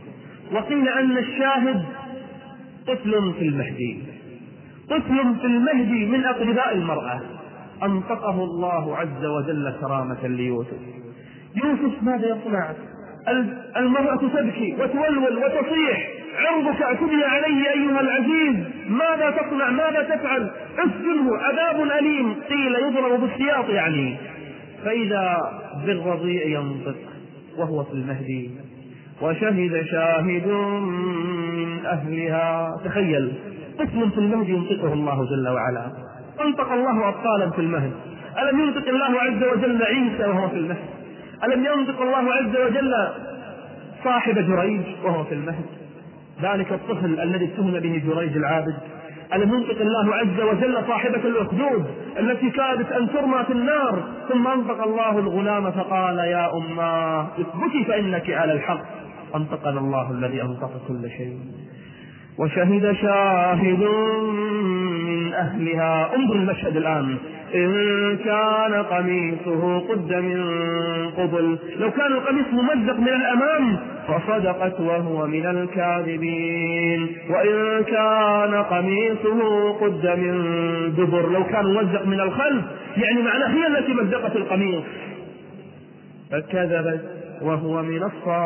وقيل أن الشاهد طفل في المهدي، طفل في المهدي من أقرباء المرأة، أنطقه الله عز وجل كرامة ليوسف. يوسف ماذا يصنع؟ المرأة تبكي وتولول وتصيح: عرضك اعتدي عليه أيها العزيز، ماذا تصنع؟ ماذا تفعل؟ اسجنه، عذاب أليم. قيل يضرب بالسياط يعني. فإذا بالرضيع ينطق وهو في المهدي: وشهد شاهد من أهلها. تخيل، طفل في المهدي ينطقه الله جل وعلا. انطق الله أطفالا في المهد، ألم ينطق الله عز وجل عيسى وهو في المهد؟ ألم ينطق الله عز وجل صاحب جريج وهو في المهد؟ ذلك الطفل الذي اتهم به جريج العابد. ألم ينطق الله عز وجل صاحبة الأخدود التي كادت أن ترمى في النار، ثم أنطق الله الغلام فقال: يا أماه اثبتي فإنك على الحق. أنطقنا الله الذي أنطق كل شيء. وشهد شاهد من أهلها. انظر المشهد الآن: إن كان قميصه قد من قبل، لو كان القميص ممزق من الأمام فصدقت وهو من الكاذبين. وإن كان قميصه قد من دبر، لو كان ممزق من الخلف يعني معناه هي التي مزقت القميص، فكذبت وهو من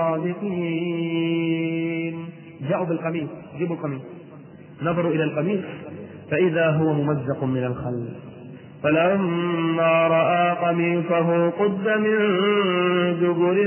الصادقين. جاءوا بالقميص، جيبوا القميص، نظروا إلى القميص فإذا هو ممزق من الخلف. فلما رأى قميصه قد من دبر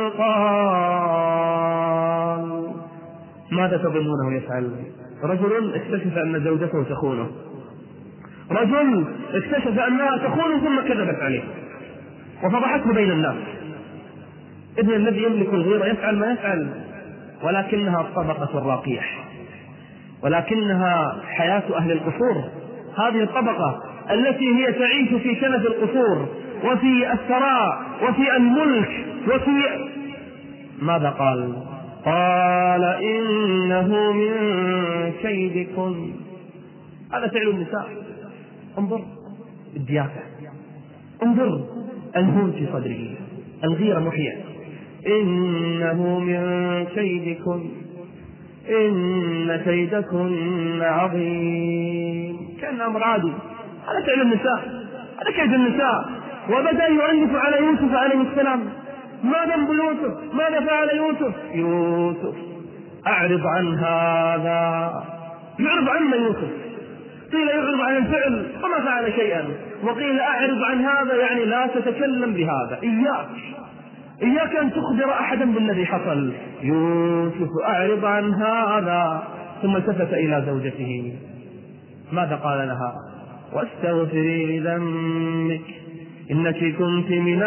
قال: ماذا تظنونه يفعل؟ رجل اكتشف أن زوجته تخونه، رجل اكتشف أنها تخونه ثم كذبت عليه وفضحته بين الناس. ابن الذي يملك الغيرة يفعل ما يفعل، ولكنها الطبقة الراقية، ولكنها حياة أهل القصور. هذه الطبقة التي هي تعيش في كنف القصور وفي الثراء وفي الملك وفي ماذا قال؟ قال: إنه من كيدكم. هذا فعل النساء. انظر الدياثة، انظر الهون في صدره، الغيرة محية. إنه من كيدكم إن كيدكن عظيم. كان أمر عادي، هذا فعل النساء، هذا كيد النساء. وبدأ يؤلف على يوسف عليه السلام: ما ذنب يوسف؟ ماذا فعل يوسف؟ يوسف أعرض عن هذا. يعرض عن يوسف، قيل يعرض عن الفعل وما فعل شيئا، وقيل أعرض عن هذا يعني لا تتكلم بهذا، إياك إياك أن تخبر أحدا بالذي حصل. يوسف أعرض عن هذا. ثم التفت إلى زوجته، ماذا قال لها؟ واستغفري لذنبك إنك كنت من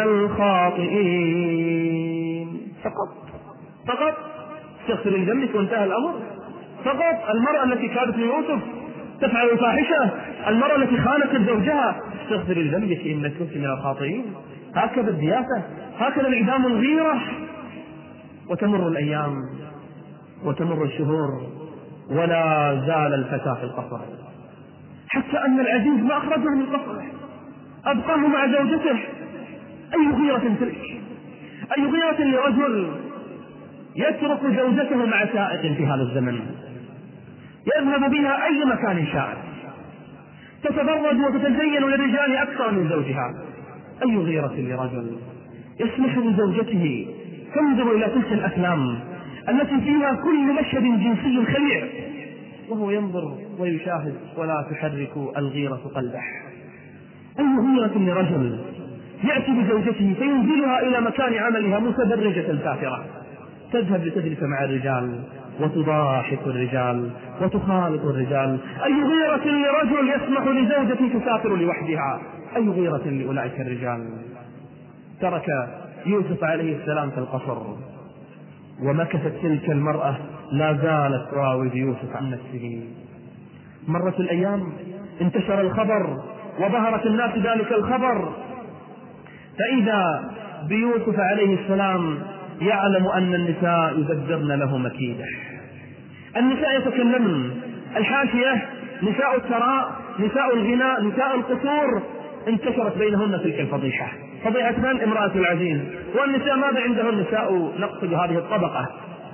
الخاطئين. فقط فقط استغفري لذنبك وانتهى الأمر. فقط المرأة التي كانت ليوسف تفعل الفاحشة، المرأة التي خانت زوجها، استغفري لذنبك إنك كنت من الخاطئين. هكذا الدياثة، هكذا انعدام الغيرة. وتمر الأيام وتمر الشهور ولا زال الفتى في القصر، حتى أن العزيز ما أخرجه من القصر، أبقاه مع زوجته. أي غيرة تلك، أي غيرة لرجل يترك زوجته مع سائق في هذا الزمن يذهب بها أي مكان شاء، تتبرج وتتزين للرجال أكثر من زوجها. أي غيرة لرجل يسمح لزوجته تنظر إلى تلك الأفلام التي فيها كل مشهد جنسي خليع وهو ينظر ويشاهد ولا تحرك الغيرة قلبه. أي غيرة لرجل يأتي بزوجته فينزلها إلى مكان عملها متبرجة سافرة، تذهب لتجلس مع الرجال وتضاحك الرجال وتخالط الرجال. أي غيرة لرجل يسمح لزوجته تسافر لوحدها. أي غيرة لأولئك الرجال. ترك يوسف عليه السلام في القصر، ومكثت تلك المرأة لا زالت تراود يوسف عن نفسه. مرت الأيام، انتشر الخبر وظهرت الناس ذلك الخبر، فإذا بيوسف عليه السلام يعلم أن النساء يدبرن له مكيده. النساء يتكلمن، الحاشية، نساء الثراء، نساء الغناء، نساء القصور، انتشرت بينهن تلك الفضيحة. فضيحة من؟ امرأة العزيز. والنساء ماذا عندهن؟ النساء نقصد هذه الطبقة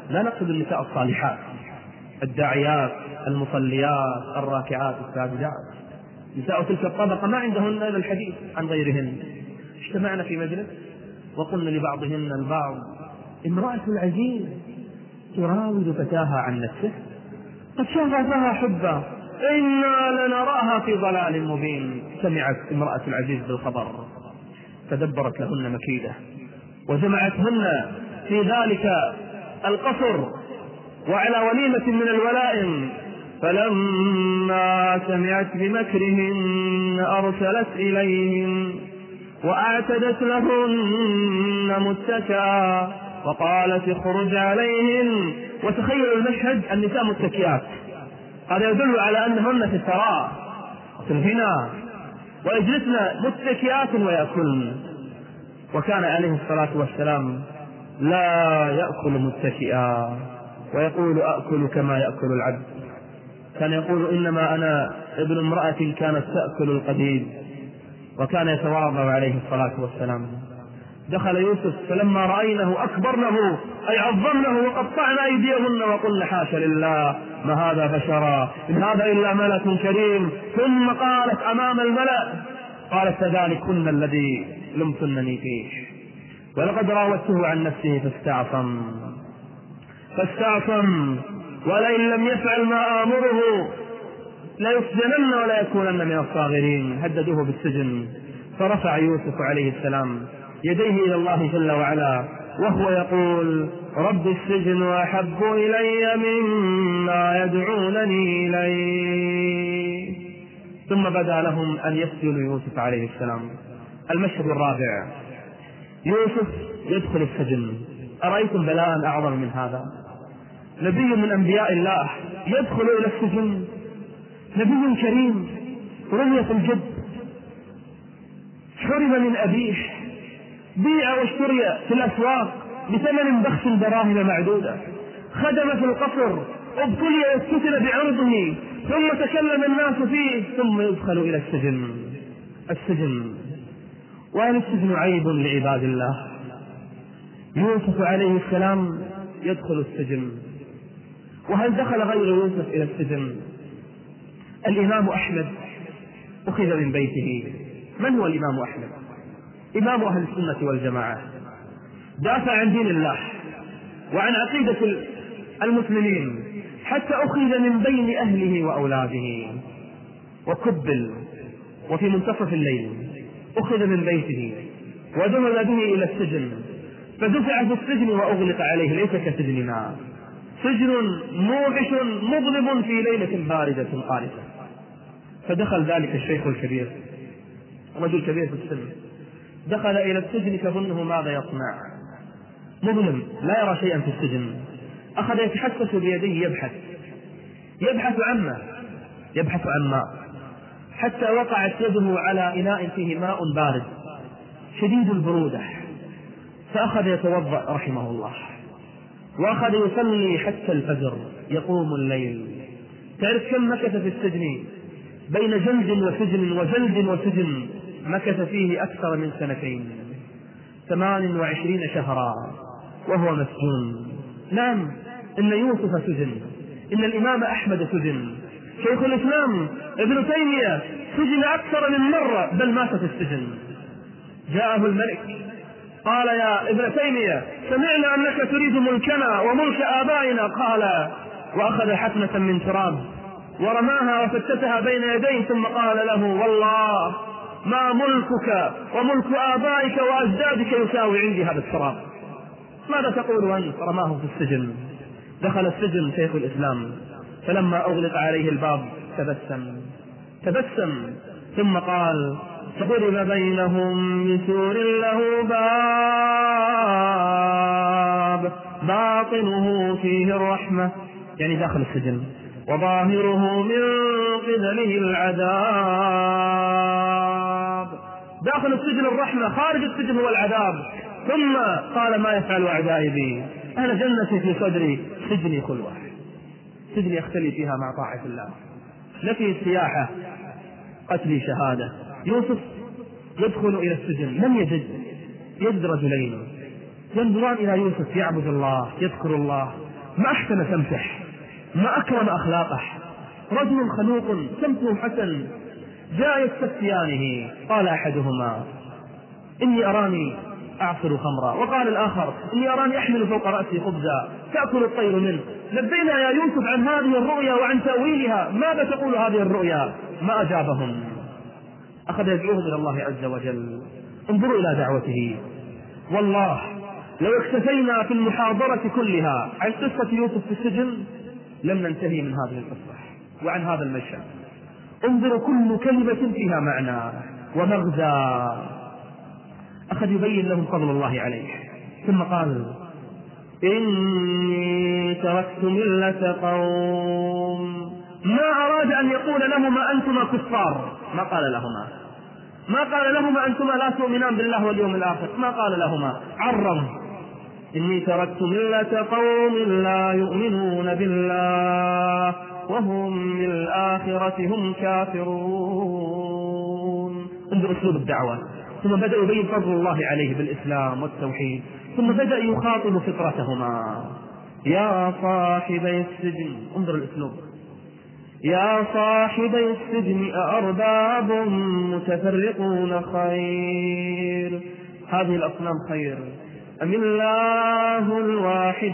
لا نقصد النساء الصالحات الداعيات المصليات الراكعات الساجدات. نساء تلك الطبقة ما عندهن إلا الحديث عن غيرهن. اجتمعنا في مجلس وقلنا لبعضهن البعض: امرأة العزيز تراود فتاها عن نفسه، قد شغفها حبا، إنا لنراها في ضلال مبين. سمعت امرأة العزيز بالخبر فدبرت لهن مكيدة وجمعتهن في ذلك القصر وعلى وليمة من الولائم، فلما سمعت بمكرهن أرسلت إليهن وأعتدت لهن متكئا وقالت: اخرج عليهن. وتخيلوا المشهد: النساء متكئات، هذا يدل على أنهن في الثراء في الغنى، ويجلسن متكئات ويأكلن. وكان عليه الصلاة والسلام لا يأكل متكئا ويقول: أأكل كما يأكل العبد. كان يقول: إنما أنا ابن امرأة كانت تأكل القديد. وكان يتواضع عليه الصلاة والسلام. دخل يوسف فلما رأينه أكبرنه أي عظمنه وقطعنا أيديهن وقلنا: حاشا لله، ما هذا بشرا، إن هذا إلا ملك كريم. ثم قالت أمام الملأ: قالت: فذلك كن الذي لمتنني فيه، ولقد راودته عن نفسه فاستعصم فاستعصم ولئن لم يفعل ما آمره ليسجنن ولا يكونن من الصاغرين. هددوه بالسجن. فرفع يوسف عليه السلام يديه إلى الله جل وعلا وهو يقول: رب السجن أحب إلي مما يدعونني إليه. ثم بدا لهم أن يسجنوا يوسف عليه السلام. المشهد الرابع: يوسف يدخل السجن. أرأيتم بلاء أعظم من هذا؟ نبي من أنبياء الله يدخل إلى السجن، نبي كريم رمي في الجب، حرم من أبيه، بيع واشتري في الأسواق بثمن بخس دراهم معدودة، خدم في القصر، ابتلي واستتل بعرضه، ثم تكلم الناس فيه، ثم يدخل إلى السجن. السجن وهل السجن عيب لعباد الله؟ يوسف عليه السلام يدخل السجن. وهل دخل غير يوسف إلى السجن؟ الإمام أحمد أخذ من بيته. من هو الإمام أحمد؟ إمام أهل السنة والجماعة، دافع عن دين الله وعن عقيدة المسلمين حتى أخذ من بين أهله وأولاده وكبل، وفي منتصف الليل أخذ من بيته وذهب به إلى السجن، فدفع في السجن وأغلق عليه، ليس كسجننا، سجن موحش مظلم في ليلة باردة قارسة. فدخل ذلك الشيخ الكبير، رجل كبير في السن، دخل إلى السجن كظنه ماذا يصنع، مظلم لا يرى شيئا في السجن. أخذ يتحسس بيديه يبحث يبحث عن ماء يبحث عن ماء حتى وقعت يده على إناء فيه ماء بارد شديد البرودة، فأخذ يتوضأ رحمه الله، وأخذ يصلي حتى الفجر، يقوم الليل. تعرف كم مكث في السجن؟ بين جلد وسجن وجلد وسجن مكث فيه أكثر من سنتين، ثمان وعشرين شهرا وهو مسجون. نعم، إن يوسف سجن، إن الإمام أحمد سجن، شيخ الإسلام ابن تيمية سجن أكثر من مرة، بل مات في السجن. جاءه الملك قال: يا ابن تيمية، سمعنا أنك تريد ملكنا وملك آبائنا. قال، وأخذ حفنة من تراب ورماها وفتتها بين يديه، ثم قال له: والله ما ملكك وملك آبائك وأجدادك يساوي عندي هذا التراب. ماذا تقول أنت؟ رماه في السجن. دخل السجن شيخ الإسلام، فلما أغلق عليه الباب تبسم تبسم ثم قال: فضرب بينهم بسور له باب باطنه فيه الرحمة، يعني داخل السجن، وظاهره من قبله العذاب. داخل السجن الرحمة، خارج السجن هو العذاب. ثم قال: ما يفعل أعدائي بي؟ أنا جنتي في صدري، سجني خلوة، سجني أختلي فيها مع طاعة الله، نفي السياحة، قتلي شهادة. يوسف يدخل إلى السجن، لم يجد يجد رجلين ينظران إلى يوسف يعبد الله يذكر الله، ما أحسن سمته، ما أكرم أخلاقه، رجل خلوق سمته حسن. جاء يستفتيانه، قال أحدهما إني أراني أعصر خمرا، وقال الآخر إني أراني أحمل فوق رأسي خبزا تأكل الطير منه. لبينا يا يوسف عن هذه الرؤيا وعن تأويلها، ماذا تقول هذه الرؤيا؟ ما أجابهم. أخذ يدعوهم إلى الله عز وجل. انظروا إلى دعوته. والله لو اكتفينا في المحاضرة كلها عن قصة يوسف في السجن لم ننتهي من هذه القصة وعن هذا المشهد. انظروا كل كلمة فيها معنى ومغزى. أخذ يبين لهم فضل الله عليه، ثم قال إني تركت ملة قوم. ما أراد أن يقول لهما أنتما كفار، ما قال لهما، ما قال لهما أنتما لا تؤمنان بالله واليوم الآخر، ما قال لهما، عرض إني تركت ملة قوم لا يؤمنون بالله وهم بالآخرة هم كافرون. انظر أسلوب الدعوة. ثم بدأ يبين فضل الله عليه بالإسلام والتوحيد، ثم بدأ يخاطب فطرتهما. يا صاحبي السجن، انظر الأسلوب، يا صاحبي السجن أأرباب متفرقون خير، هذه الأصنام خير، أم الله الواحد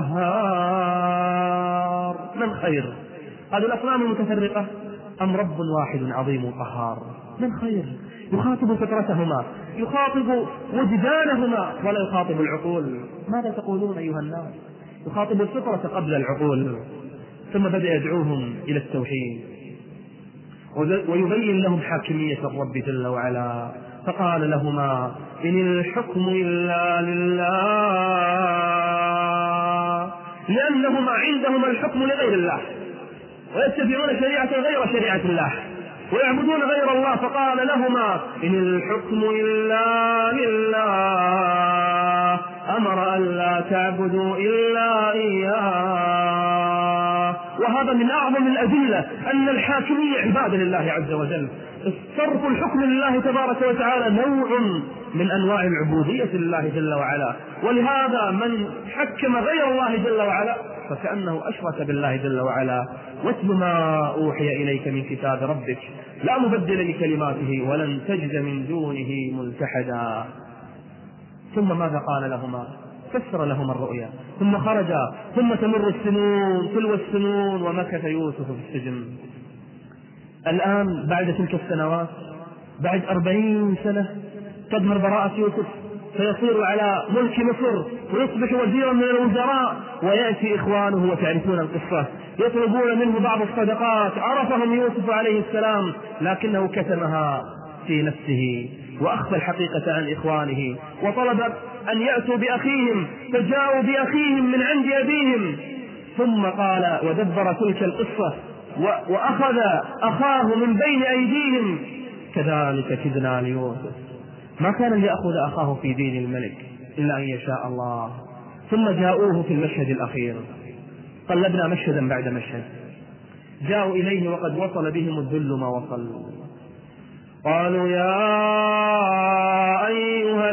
القهار؟ من خير، هذه الأصنام المتفرقة أم رب واحد عظيم قهار؟ من خير؟ يخاطب فطرتهما، يخاطب وجدانهما ولا يخاطب العقول. ماذا تقولون أيها الناس؟ يخاطب الفطرة قبل العقول. ثم بدأ يدعوهم إلى التوحيد ويبين لهم حاكمية الرب جل وعلا، فقال لهما إن الحكم إلا لله، لأنهما عندهما الحكم لغير الله ويتبعون شريعة غير شريعة الله ويعبدون غير الله. فقال لهما إن الحكم إلا لله، أمر أن لا تعبدوا إلا إياه. وهذا من أعظم الأدلة أن الحاكمية عبادة لله عز وجل. صرف الحكم لله تبارك وتعالى نوع من أنواع العبودية لله جل وعلا، ولهذا من حكم غير الله جل وعلا فكأنه أشرك بالله جل وعلا. واتل ما أوحي إليك من كتاب ربك لا مبدل لكلماته ولن تجد من دونه ملتحدا. ثم ماذا قال لهما؟ فسر لهما الرؤيا، ثم خرجا، ثم تمر السنون تلو السنون ومكث يوسف في السجن. الآن بعد تلك السنوات، بعد أربعين سنة، تظهر براءة يوسف فيصير على ملك مصر ويصبح وزيرا من الوزراء، ويأتي إخوانه وتعرفون القصة يطلبون منه بعض الصدقات. عرفهم يوسف عليه السلام لكنه كتمها في نفسه وأخفى الحقيقة عن إخوانه، وطلب أن يأتوا بأخيهم، فجاءوا بأخيهم من عند أبيهم. ثم قال ودبر تلك القصة وأخذ أخاه من بين أيديهم. كذلك كدنا ليوسف، ما كان ليأخذ أخاه في دين الملك إلا أن يشاء الله. ثم جاءوه في المشهد الأخير، قلبنا مشهدا بعد مشهد، جاءوا إليه وقد وصل بهم الذل ما وصل. قالوا يا أيها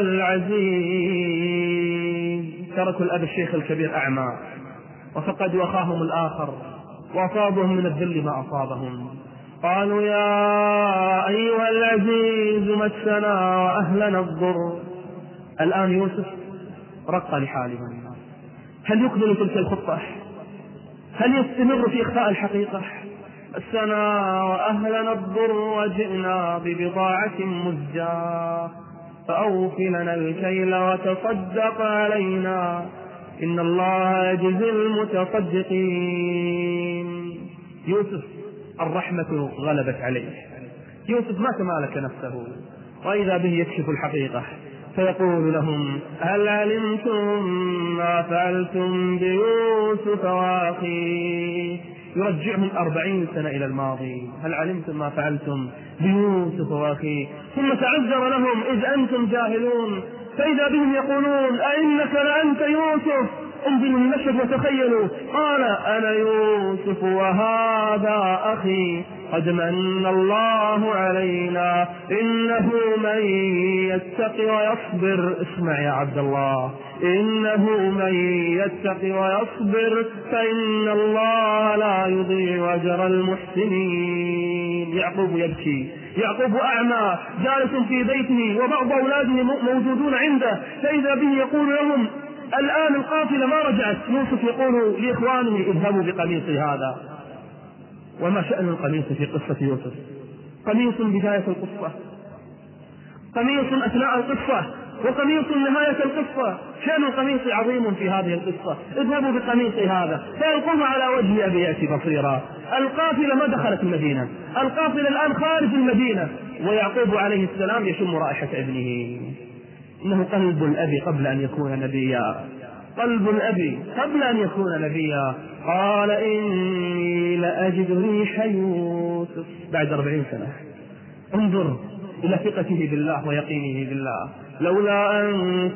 العزيز، تركوا الأب الشيخ الكبير أعمى وفقدوا أخاهم الآخر وأصابهم من الذل ما أصابهم. قالوا يا أيها العزيز مسنا وأهلنا الضر. الآن يوسف رق لحالهم، هل يقبل تلك الخطة؟ هل يستمر في إخفاء الحقيقة؟ مسنا وأهلنا الضر وجئنا ببضاعة مزجاة فأوف لنا الكيل وتصدق علينا إن الله يجزي المتصدقين. يوسف الرحمة غلبت عليه، يوسف ما تمالك نفسه، وإذا به يكشف الحقيقة فيقول لهم هل علمتم ما فعلتم بيوسف وأخيه؟ يرجعهم أربعين سنة إلى الماضي، هل علمتم ما فعلتم بيوسف وأخيه؟ ثم تعذر لهم إذ أنتم جاهلون، فإذا بهم يقولون أئنك لأنت يوسف. انزلوا المشهد وتخيلوا، قال أنا يوسف وهذا أخي قد من الله علينا إنه من يتق ويصبر. اسمع يا عبد الله، إنه من يتق ويصبر فإن الله لا يضيع أجر المحسنين. يعقوب يبكي، يعقوب أعمى جالس في بيته وبعض أولاده موجودون عنده، فإذا به يقول لهم الآن القافلة ما رجعت. يوسف يقول لإخوانه اذهبوا بقميصي هذا. وما شأن القميص في قصة يوسف؟ قميص بداية القصة، قميص أثناء القصة، وقميص نهاية القصة. شأن القميص عظيم في هذه القصة. اذهبوا بقميصي هذا فيلقوه على وجه أبي يأتي بصيرا. القافلة ما دخلت المدينة، القافلة الآن خارج المدينة، ويعقوب عليه السلام يشم رائحة ابنه. إنه قلب الأب قبل أن يكون نبيا، قلب الأب قبل أن يكون نبيا. قال إني لأجد ريح يوسف بعد أربعين سنة. انظر إلى ثقته بالله ويقينه بالله. لولا أن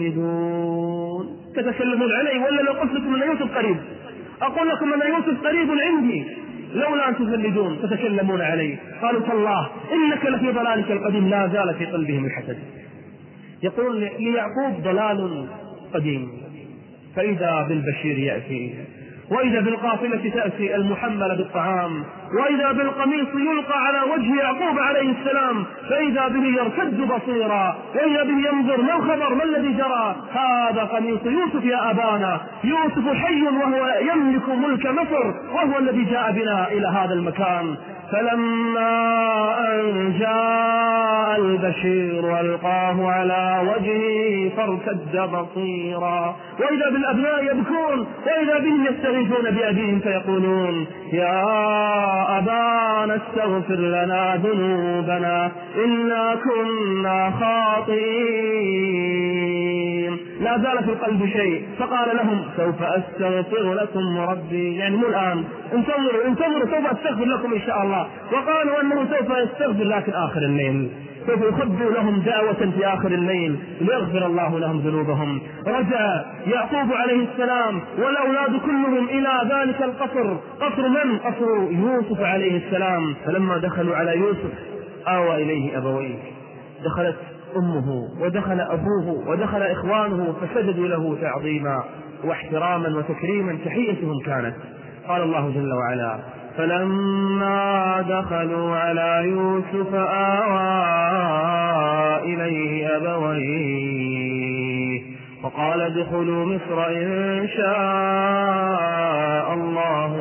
تفندون تتكلمون علي، ولا لو قلت لكم أن يوسف قريب، أقول لكم أن يوسف قريب عندي، لولا أن تفندون تتكلمون علي. قالوا تالله إنك لفي ضلالك القديم. لا زال في قلبهم الحسد. يقول ليعقوب ضلال قديم، فإذا بالبشير يأتي، وإذا بالقافلة تأتي المحملة بالطعام، وإذا بالقميص يلقى على وجه يعقوب عليه السلام، فإذا به يرتد بصيرا، وإذا به ينظر ما الخبر، ما الذي جرى؟ هذا قميص يوسف يا أبانا، يوسف حي وهو يملك ملك مصر، وهو الذي جاء بنا إلى هذا المكان. فلما أن جاء البشير والقاه على وجهه فارتد بصيرا، وإذا بالأبناء يبكون، وإذا بهم يستغيثون بأبيهم فيقولون يا أبانا استغفر لنا ذنوبنا إنا كنا خاطئين. لا زال في القلب شيء، فقال لهم سوف أستغفر لكم ربي، يعني مو الآن، انتظروا انتظروا سوف أستغفر لكم إن شاء الله. وقالوا أنه سوف يستغفر لكن آخر الليل، سوف يخبوا لهم دعوة في آخر الليل ليغفر الله لهم ذنوبهم. رجع يعقوب عليه السلام والأولاد كلهم إلى ذلك القصر. قصر من؟ قصر يوسف عليه السلام. فلما دخلوا على يوسف آوى إليه أبويه، دخلت أمه ودخل أبوه ودخل إخوانه فسجدوا له تعظيما واحتراما وتكريما، تحيتهم كانت. قال الله جل وعلا فلما دخلوا على يوسف آوى إليه أبويه وقال ادخلوا مصر إن شاء الله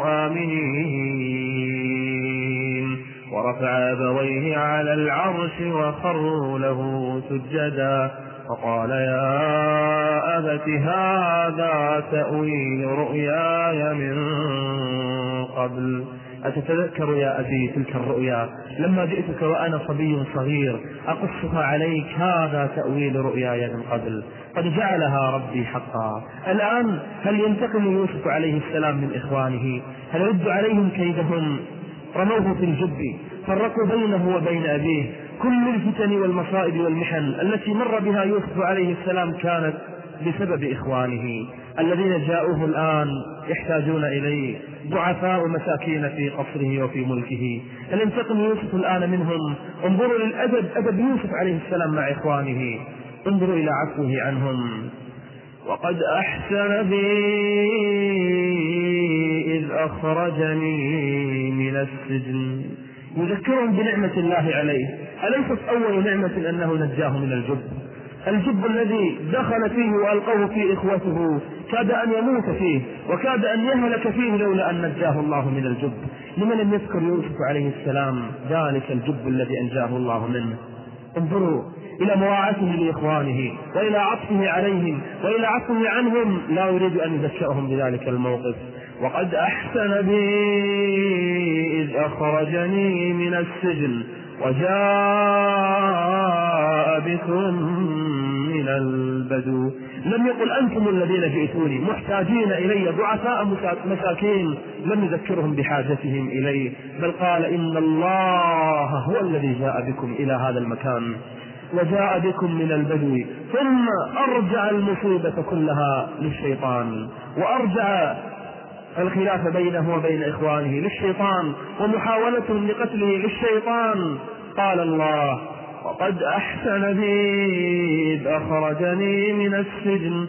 آمنين، ورفع أبويه على العرش وخروا له سجدا وقال يا أبت هذا تأويل رؤياي من قبل. أتتذكر يا أبي تلك الرؤيا لما جئتك وأنا صبي صغير أقصها عليك؟ هذا تأويل رؤياي من قبل قد جعلها ربي حقا. الآن هل ينتقم يوسف عليه السلام من إخوانه؟ هل يرد عليهم كيدهم؟ رموه في الجب، فرقوا بينه وبين أبيه. كل الفتن والمصائب والمحن التي مر بها يوسف عليه السلام كانت بسبب إخوانه الذين جاءوه الآن يحتاجون إليه، ضعفاء مساكين في قصره وفي ملكه. هل ينتقم يوسف الآن منهم؟ انظروا للأدب، أدب يوسف عليه السلام مع إخوانه، انظروا إلى عفوه عنهم. وقد أحسن بي إذ أخرجني من السجن، يذكرهم بنعمة الله عليه. أليست أول نعمة أنه نجاه من الجب؟ الجب الذي دخل فيه وألقوه في إخوته كاد أن يموت فيه وكاد أن يهلك فيه لولا أن نجاه الله من الجب. لمن لم يذكر يوسف عليه السلام ذلك الجب الذي أنجاه الله منه؟ انظروا إلى مواعاته لإخوانه وإلى عطفه عليهم وإلى عطفه عنهم، لا يريد أن يذكرهم بذلك الموقف. وقد أحسن بي إذ أخرجني من السجن وجاء بكم من البدو. لم يقل أنتم الذين جئتوني محتاجين إلي ضعفاء مساكين، لم يذكرهم بحاجتهم إليه، بل قال إن الله هو الذي جاء بكم إلى هذا المكان وجاء بكم من البدو. ثم أرجع المصيبة كلها للشيطان وأرجع الخلاف بينه وبين إخوانه للشيطان ومحاولتهم لقتله للشيطان. قال الله: وقد أحسن بي إذ أخرجني من السجن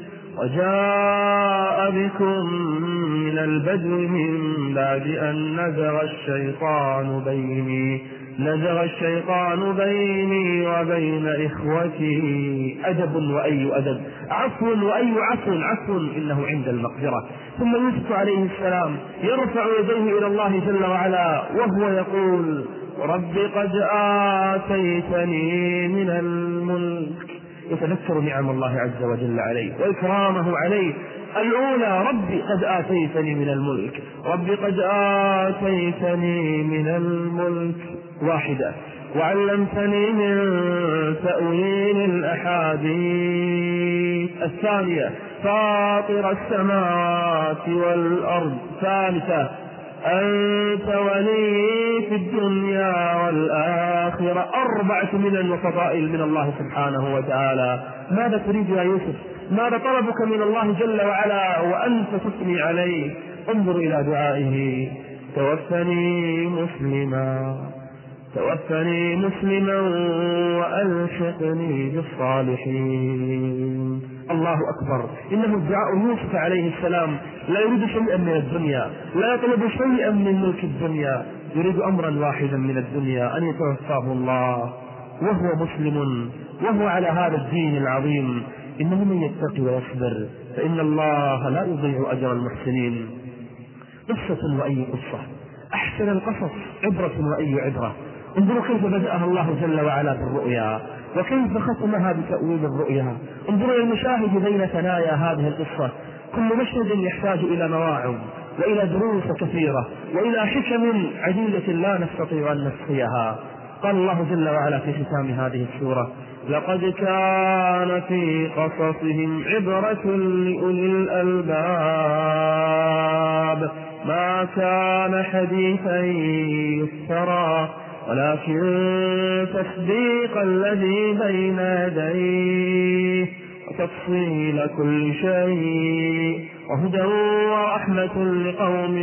وجاء بكم من البدو من بعد أن نزغ الشيطان بيني نزغ الشيطان بيني وبين إخوتي. أدب وأي أدب، عفو وأي عفو، عفو إنه عند المقدرة. ثم يوسف عليه السلام يرفع يديه إلى الله جل وعلا وهو يقول: رب قد آتيتني من الملك. يتذكر نعم الله عز وجل عليه وإكرامه عليه. الأولى: ربي قد آتيتني من الملك، ربي قد آتيتني من الملك واحدة، وعلمتني من تأويل الأحاديث. الثانية: فاطر السماوات والأرض. ثالثة: أنت ولي في الدنيا والآخرة. أربعة من وفضائل من الله سبحانه وتعالى. ماذا تريد يا يوسف؟ ماذا طلبك من الله جل وعلا وأنت تثني عليه؟ انظر إلى دعائه: توفني مسلما توفني مسلما وألحقني بالصالحين. الله أكبر. إنه دعاء يوسف عليه السلام لا يريد شيئا من الدنيا، لا يطلب شيئا من ملك الدنيا، يريد أمرا واحدا من الدنيا: أن يتوفاه الله وهو مسلم وهو على هذا الدين العظيم. إنه من يتقي ويصبر فإن الله لا يضيع أجر المحسنين. قصة وأي قصة، أحسن القصص عبرة وأي عبرة. انظروا كيف بدأها الله جل وعلا بالرؤيا وكيف ختمها بتأويل الرؤيا. انظروا إلى المشاهد بين ثنايا هذه القصة. كل مشهد يحتاج إلى مواعظ وإلى دروس كثيرة وإلى حكم عديدة لا نستطيع أن نحصيها. قال الله جل وعلا في ختام هذه السورة: لقد كان في قصصهم عبرة لأولي الألباب ما كان حديثا يفترى ولكن تصديق الذي بين يديه وتفصيل كل شيء وهدى ورحمة لقوم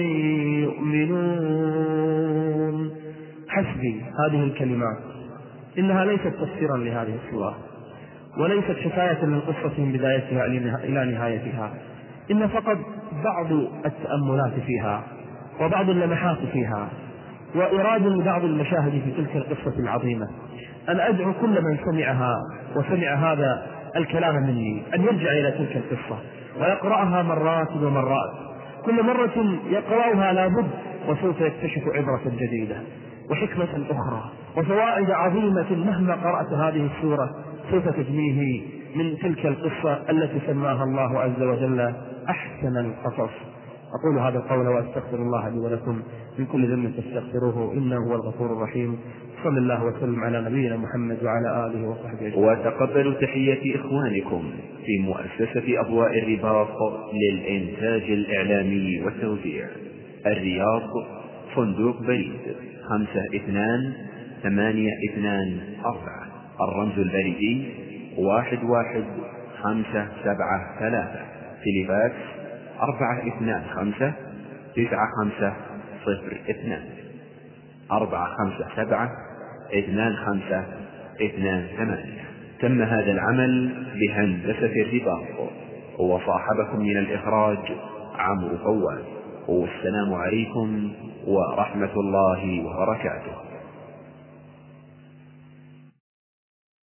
يؤمنون. حسبي هذه الكلمات، إنها ليست تفسيرا لهذه السورة وليست حكاية من قصة من بدايتها إلى نهايتها، إن فقط بعض التأملات فيها وبعض اللمحات فيها وإراد لبعض المشاهد في تلك القصة العظيمة. أن أدعو كل من سمعها وسمع هذا الكلام مني أن يرجع إلى تلك القصة ويقرأها مرات ومرات. كل مرة يقرأها لابد وسوف يكتشف عبرة جديدة وحكمة أخرى وفوائد عظيمة مهما قرأت هذه السورة سوف تجنيه من تلك القصة التي سماها الله عز وجل أحسن القصص. أقول هذا القول وأستغفر الله لي ولكم من كل ذنب فاستغفروه إنه هو الغفور الرحيم. صلى الله وسلم على نبينا محمد وعلى آله وصحبه أجمعين. وتقبلوا تحية إخوانكم في مؤسسة أضواء الرباط للإنتاج الإعلامي والتوزيع، الرياض، صندوق بريد خمسة اثنان ثمانية اثنان أربعة، الرمز البريدي واحد واحد خمسة سبعة ثلاثة، تليفاكس أربعة اثنان خمسة تسعة خمسة صفر اثنان، أربعة خمسة سبعة اثنان خمسة اثنان ثمانية. تم هذا العمل بهندسة الرباط، وصاحبكم من الإخراج عمرو فواز. والسلام عليكم ورحمة الله وبركاته.